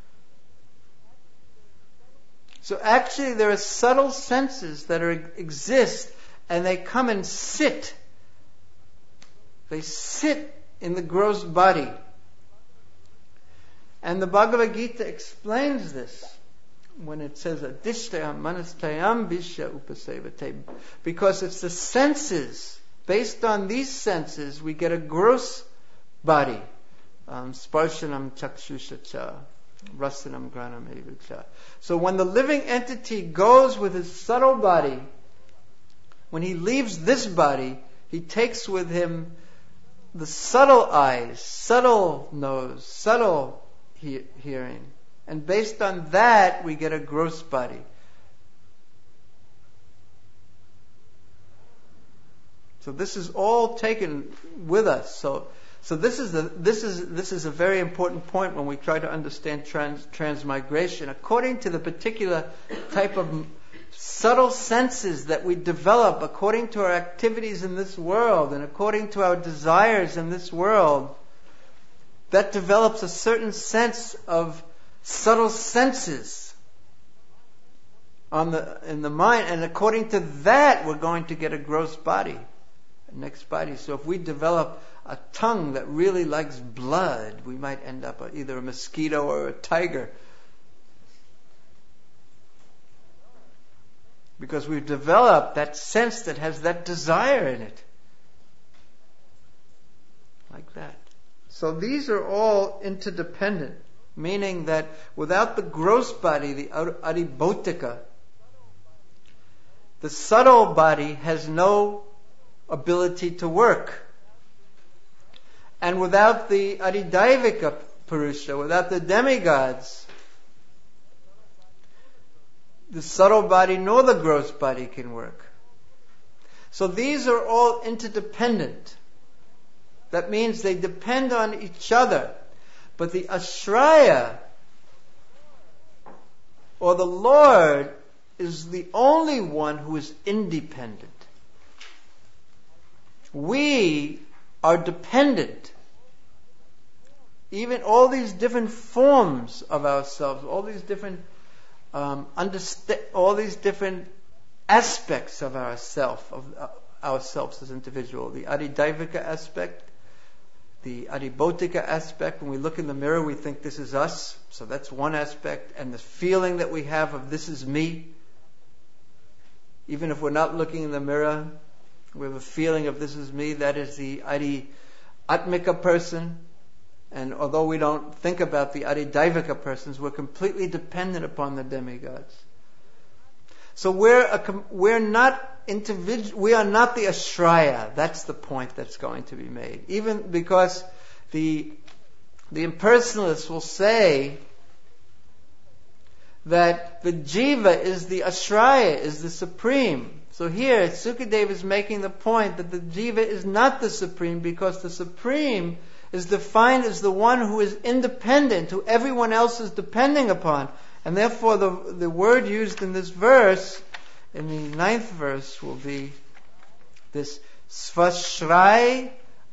So actually there are subtle senses that exist, and they come and sit. They sit in the gross body. And the Bhagavad Gita explains this when it says adishtayam manastayam vishya upasevate, because it's the senses. Based on these senses, we get a gross body. Sparshanam chakshushacha, rasanam granam evacha. So when the living entity goes with his subtle body, when he leaves this body, he takes with him the subtle eyes, subtle nose, subtle hearing. And based on that, we get a gross body. So this is all taken with us. So this is a very important point when we try to understand transmigration. According to the particular type of subtle senses that we develop, according to our activities in this world, and according to our desires in this world, that develops a certain sense of subtle senses in the mind, and according to that, we're going to get a gross body. Next body. So if we develop a tongue that really likes blood, we might end up either a mosquito or a tiger. Because we've developed that sense that has that desire in it. Like that. So these are all interdependent, meaning that without the gross body, the adhibautika, the subtle body has no ability to work. And without the Adidaivika Purusha, without the demigods, the subtle body nor the gross body can work. So these are all interdependent. That means they depend on each other. But the Ashraya, or the Lord, is the only one who is independent. We are dependent. Even all these different forms of ourselves, all these different all these different aspects of ourselves as individual. The Adidaivika aspect, the Adibhotika aspect. When we look in the mirror, we think this is us. So that's one aspect. And the feeling that we have of this is me. Even if we're not looking in the mirror, we have a feeling of this is me. That is the Adi-atmika person. And although we don't think about the Adidaivika persons, we're completely dependent upon the demigods. So we are not the Ashraya. That's the point that's going to be made. Even because the impersonalists will say that the Jiva is the Ashraya, is the supreme. So here, Sukadeva is making the point that the Jiva is not the supreme, because the supreme is defined as the one who is independent, who everyone else is depending upon. And therefore the word used in this verse, in the 9th verse, will be this Svashraya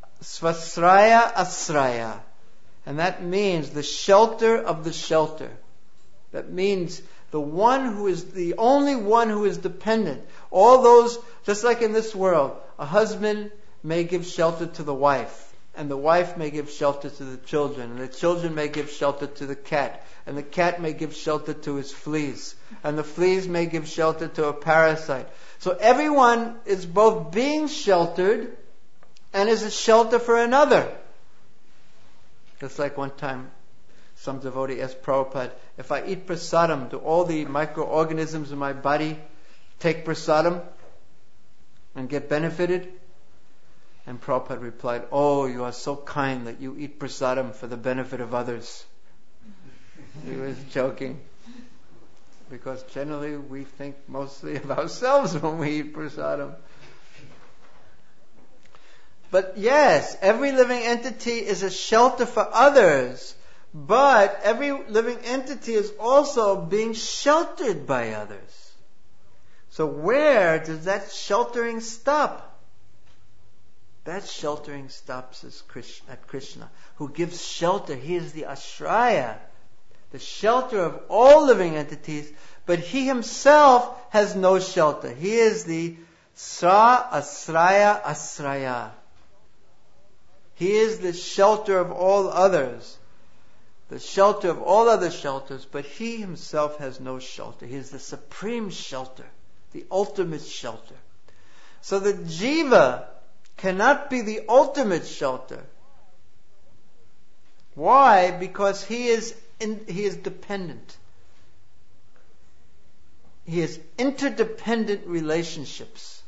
Asraya. And that means the shelter of the shelter. That means the one who is the only one who is dependent. All those, just like in this world, a husband may give shelter to the wife. And the wife may give shelter to the children. And the children may give shelter to the cat. And the cat may give shelter to his fleas. And the fleas may give shelter to a parasite. So everyone is both being sheltered and is a shelter for another. Just like one time some devotee asked Prabhupada, if I eat prasadam, do all the microorganisms in my body take prasadam and get benefited? And Prabhupada replied, oh, you are so kind that you eat prasadam for the benefit of others. He was joking. Because generally we think mostly of ourselves when we eat prasadam. But yes, every living entity is a shelter for others. But every living entity is also being sheltered by others. So where does that sheltering stop? That sheltering stops at Krishna, who gives shelter. He is the Ashraya, the shelter of all living entities, but he himself has no shelter. He is the Asraya Asraya. He is the shelter of all others, the shelter of all other shelters, but he himself has no shelter. He is the supreme shelter, the ultimate shelter. So the Jiva cannot be the ultimate shelter. Why? Because he is dependent. He has interdependent relationships.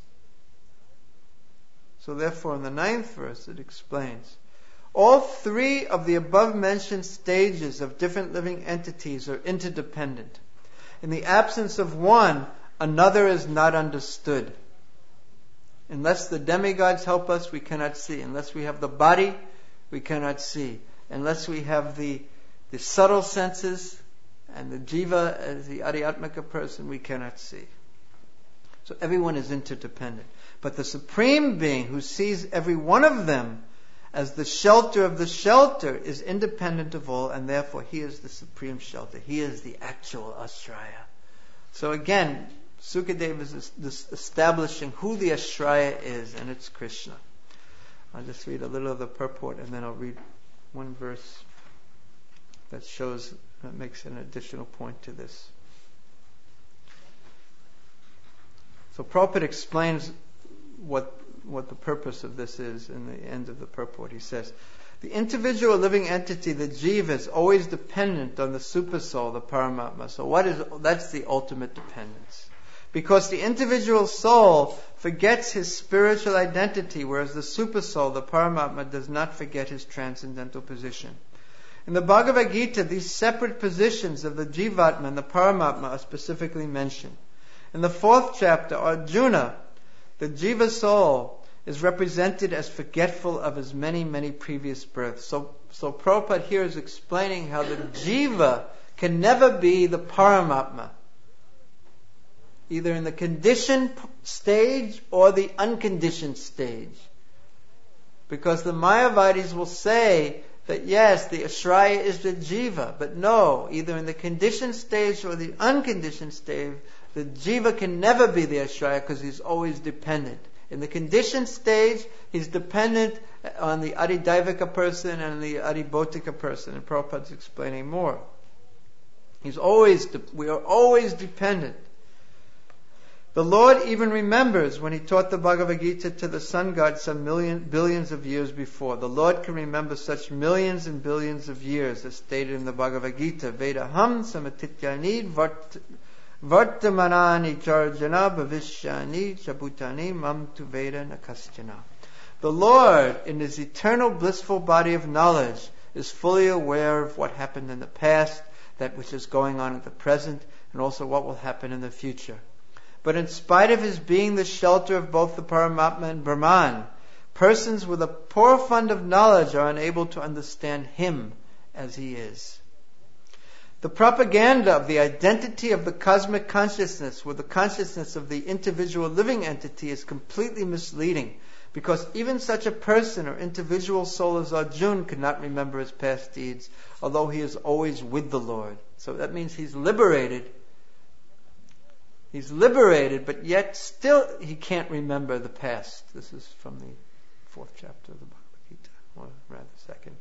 So therefore in the 9th verse it explains, all three of the above mentioned stages of different living entities are interdependent. In the absence of one, another is not understood. Unless the demigods help us, we cannot see. Unless we have the body, we cannot see. Unless we have the subtle senses and the jiva as the adhyatmika person, we cannot see. So everyone is interdependent. But the Supreme Being who sees every one of them as the shelter of the shelter is independent of all, and therefore he is the supreme shelter. He is the actual Ashraya. So again, Sukadeva is establishing who the Ashraya is, and it's Krishna. I'll just read a little of the purport, and then I'll read one verse that makes an additional point to this. So Prabhupada explains what the purpose of this is in the end of the purport. He says, the individual living entity, the jiva, is always dependent on the super soul, the Paramatma. So that's the ultimate dependence. because the individual soul forgets his spiritual identity, whereas the super soul, the Paramatma, does not forget his transcendental position. In the Bhagavad Gita, these separate positions of the Jivatma and the Paramatma are specifically mentioned. In the 4th chapter, Arjuna, the Jiva soul, is represented as forgetful of his many, many previous births. So Prabhupada here is explaining how the Jiva can never be the Paramatma, either in the conditioned stage or the unconditioned stage. Because the Mayavadis will say that yes, the Ashraya is the Jiva, but no, either in the conditioned stage or the unconditioned stage, the Jiva can never be the Ashraya because he's always dependent. In the conditioned stage, he's dependent on the Adidaivika person and the Adibhotika person, and Prabhupada's explaining more. We are always dependent. The Lord even remembers when he taught the Bhagavad Gita to the sun god some billions of years before. The Lord can remember such millions and billions of years, as stated in the Bhagavad Gita. Vedaham samatityani vartamanani charjana bhavishyani chabutani mam tu veda nakaschana. The Lord, in his eternal blissful body of knowledge, is fully aware of what happened in the past, that which is going on at the present, and also what will happen in the future. But in spite of his being the shelter of both the Paramatma and Brahman, persons with a poor fund of knowledge are unable to understand him as he is. The propaganda of the identity of the cosmic consciousness with the consciousness of the individual living entity is completely misleading, because even such a person or individual soul as Arjuna could not remember his past deeds, although he is always with the Lord. So that means he's liberated. He's liberated, but yet still he can't remember the past. This is from the 4th chapter of the Bhagavad Gita, or rather 2nd.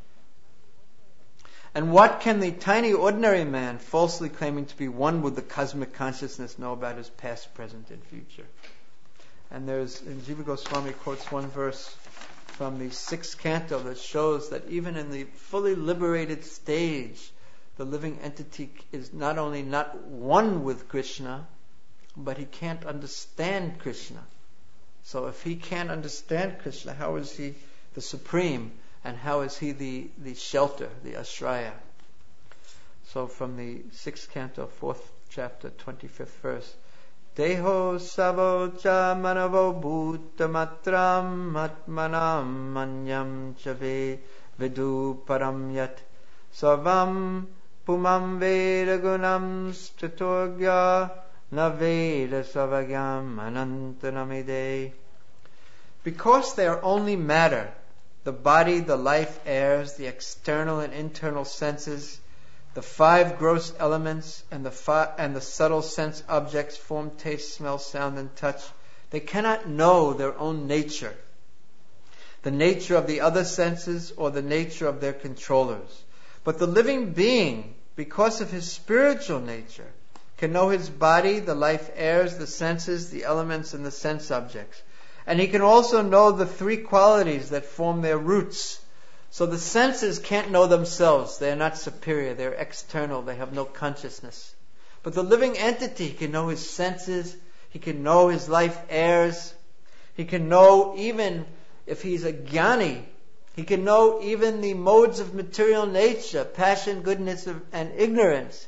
And what can the tiny ordinary man, falsely claiming to be one with the cosmic consciousness, know about his past, present, and future? And Jiva Goswami quotes one verse from the 6th canto that shows that even in the fully liberated stage, the living entity is not only not one with Krishna, but he can't understand Krishna. So if he can't understand Krishna, how is he the supreme? And how is he the shelter, the Ashraya? So from the 6th canto, 4th chapter, 25th verse. Deho savo cha manavo bhutamatram atmanam manyam chave vidu param yat sarvam pumam veda gunam statorgya naveda savagyam anantanamide. Because they are only matter, the body, the life airs, the external and internal senses, the 5 gross elements, and the subtle sense objects, form, taste, smell, sound, and touch, they cannot know their own nature, the nature of the other senses, or the nature of their controllers. But the living being, because of his spiritual nature, can know his body, the life airs, the senses, the elements, and the sense objects. And he can also know the 3 qualities that form their roots. So the senses can't know themselves. They are not superior. They're external. They have no consciousness. But the living entity can know his senses. He can know his life airs. He can know, even if he's a jnani, he can know even the modes of material nature, passion, goodness, and ignorance.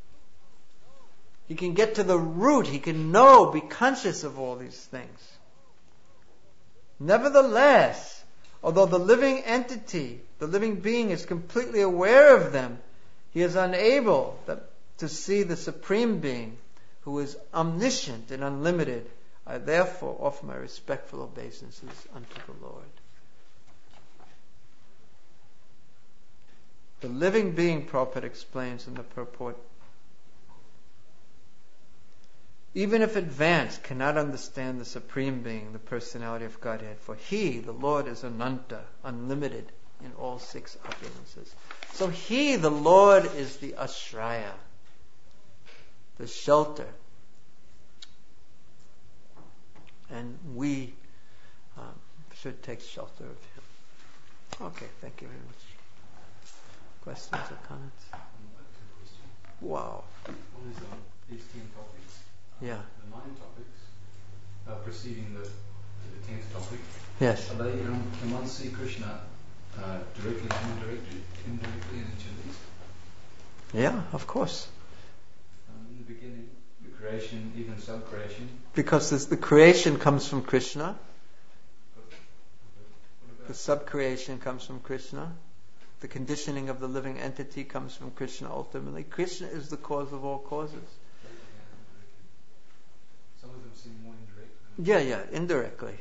He can get to the root. He can know, be conscious of all these things. Nevertheless, although the living entity, the living being, is completely aware of them, he is unable to see the Supreme Being, who is omniscient and unlimited. I therefore offer my respectful obeisances unto the Lord. The living being, Prabhupada explains in the purport, even if advanced, cannot understand the Supreme Being, the personality of Godhead. For he, the Lord, is Ananta, unlimited in all 6 opulences. So he, the Lord, is the Ashraya, the shelter. And we should take shelter of him. Okay, thank you very much. Questions or comments? Wow. What is 18 topics? Yeah. The 9 topics preceding the 10th topic. Yes. Are they, can one see Krishna directly and indirectly in each of these? Yeah, of course. In the beginning, the creation, even sub-creation. Because the creation comes from Krishna. The sub-creation comes from Krishna. The conditioning of the living entity comes from Krishna ultimately. Krishna is the cause of all causes. Some of them seem more indirect. Yeah, indirectly.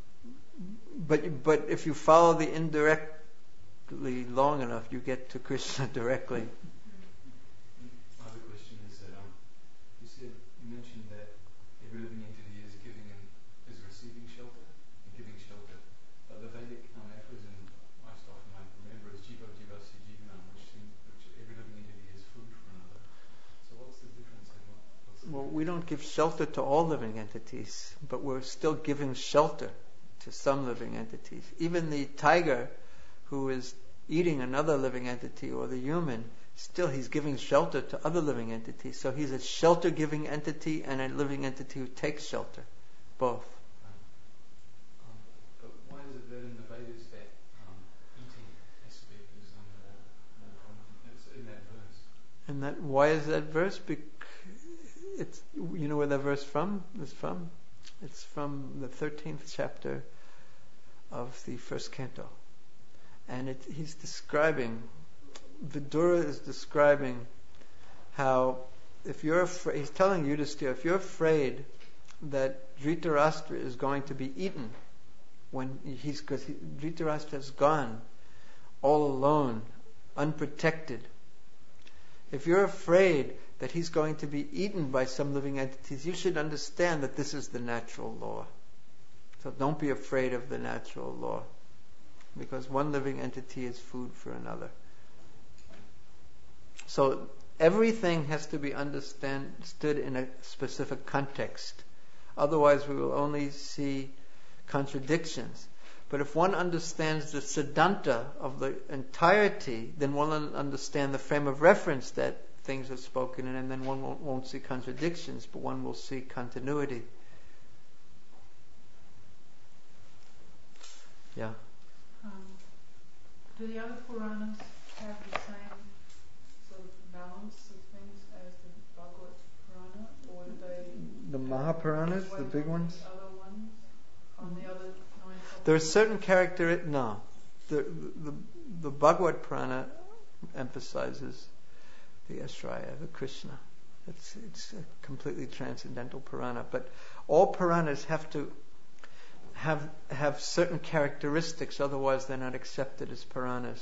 But if you follow the indirectly long enough, you get to Krishna directly. My other question is that you mentioned that every living entity is receiving shelter and giving shelter. But the Vedic aphorism I remember is Jiva Jivasya Jivanam, which every living entity is food for another. So what's the difference? Well, we don't give shelter to all living entities, but we're still giving shelter to some living entities. Even the tiger who is eating another living entity, or the human, still he's giving shelter to other living entities. So he's a shelter-giving entity and a living entity who takes shelter. Both. But why is it that in the Vedas that eating aspect is more prominent? It's in that verse. And why is that verse? It's, you know where that verse is from? It's from the 13th chapter of the first canto. And he's describing, Vidura is describing how if you're afraid, he's telling Yudhishthira, if you're afraid that Dhritarashtra is going to be eaten because Dhritarashtra is gone, all alone, unprotected. If you're afraid that he's going to be eaten by some living entities, you should understand that this is the natural law. So don't be afraid of the natural law, because one living entity is food for another. So everything has to be understood in a specific context. Otherwise we will only see contradictions. But if one understands the siddhanta of the entirety, then one will understand the frame of reference that things are spoken in, and then one won't see contradictions, but one will see continuity. Yeah. Do the other Puranas have the same sort of balance of things as the Bhagavad Purana, or do they? The Mahapuranas, the big ones. The other ones on the other 9 topics? There are certain characteristics. No, the Bhagavad Purana emphasizes the Ashraya, the Krishna. It's a completely transcendental Purana. But all Puranas have to have certain characteristics, otherwise they're not accepted as Puranas.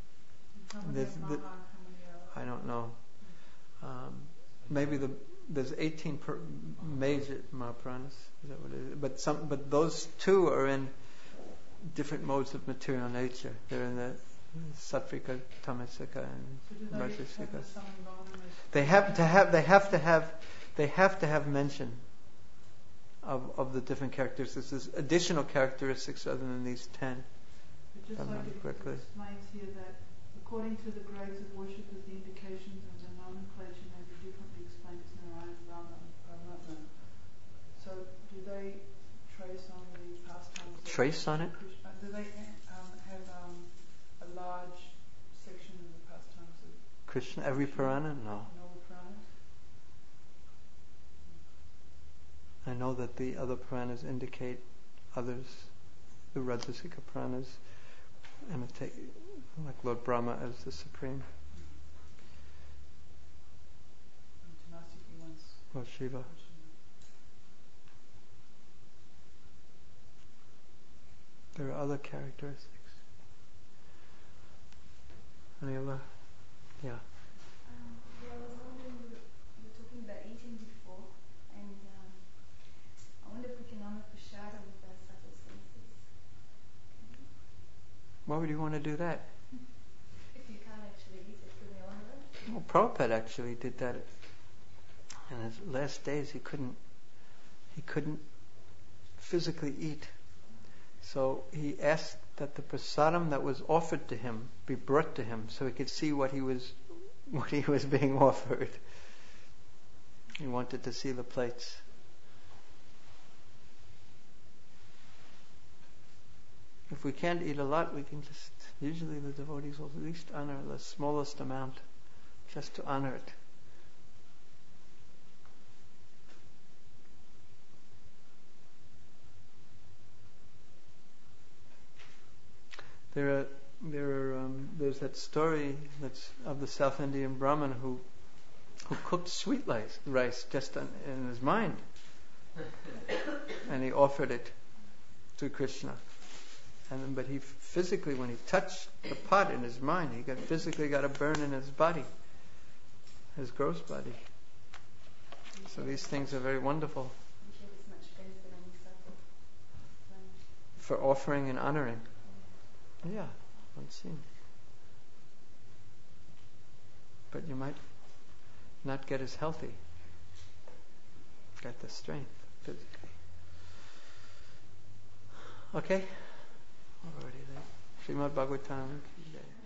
I don't know. Maybe there's 18 major Mahapuranas. Is that what it is? But those 2 are in different modes of material nature. They're in the Sattvika, Tamasika, and Rajasika. They have to have mention of the different characteristics. There's additional characteristics other than these 10. But just like it explains here that according to the grades of worshippers, the indications of the nomenclature may be differently explained as Narayana, Brahma, and Paramatma. So do they trace on the pastimes? Trace on it? Do they have a large section in the pastimes of Krishna? Every Purana? No. I know that the other Puranas indicate others. The Rajasika Puranas imitate, like Lord Brahma as the supreme. Lord Shiva. There are other characteristics. Any other? Yeah. I was wondering, you were talking about eating before, and I wonder if we can honor Prashada with our subtle senses. Why would you want to do that? If you can't actually eat it, can we honor it? Well, Prabhupada actually did that. In his last days, he couldn't physically eat. So he asked that the prasadam that was offered to him be brought to him, so he could see what he was being offered. He wanted to see the plates. if we can't eat a lot, we can just, usually the devotees will at least honor the smallest amount, just to honor it. There's that story that's of the South Indian Brahmin who cooked sweet rice just in his mind, and he offered it to Krishna. But he physically, when he touched the pot in his mind, he physically got a burn in his body, his gross body. So these things are very wonderful for offering and honoring. Yeah, one seems. But you might not get as healthy, get the strength physically. Okay? Alrighty then. Srimad Bhagavatam.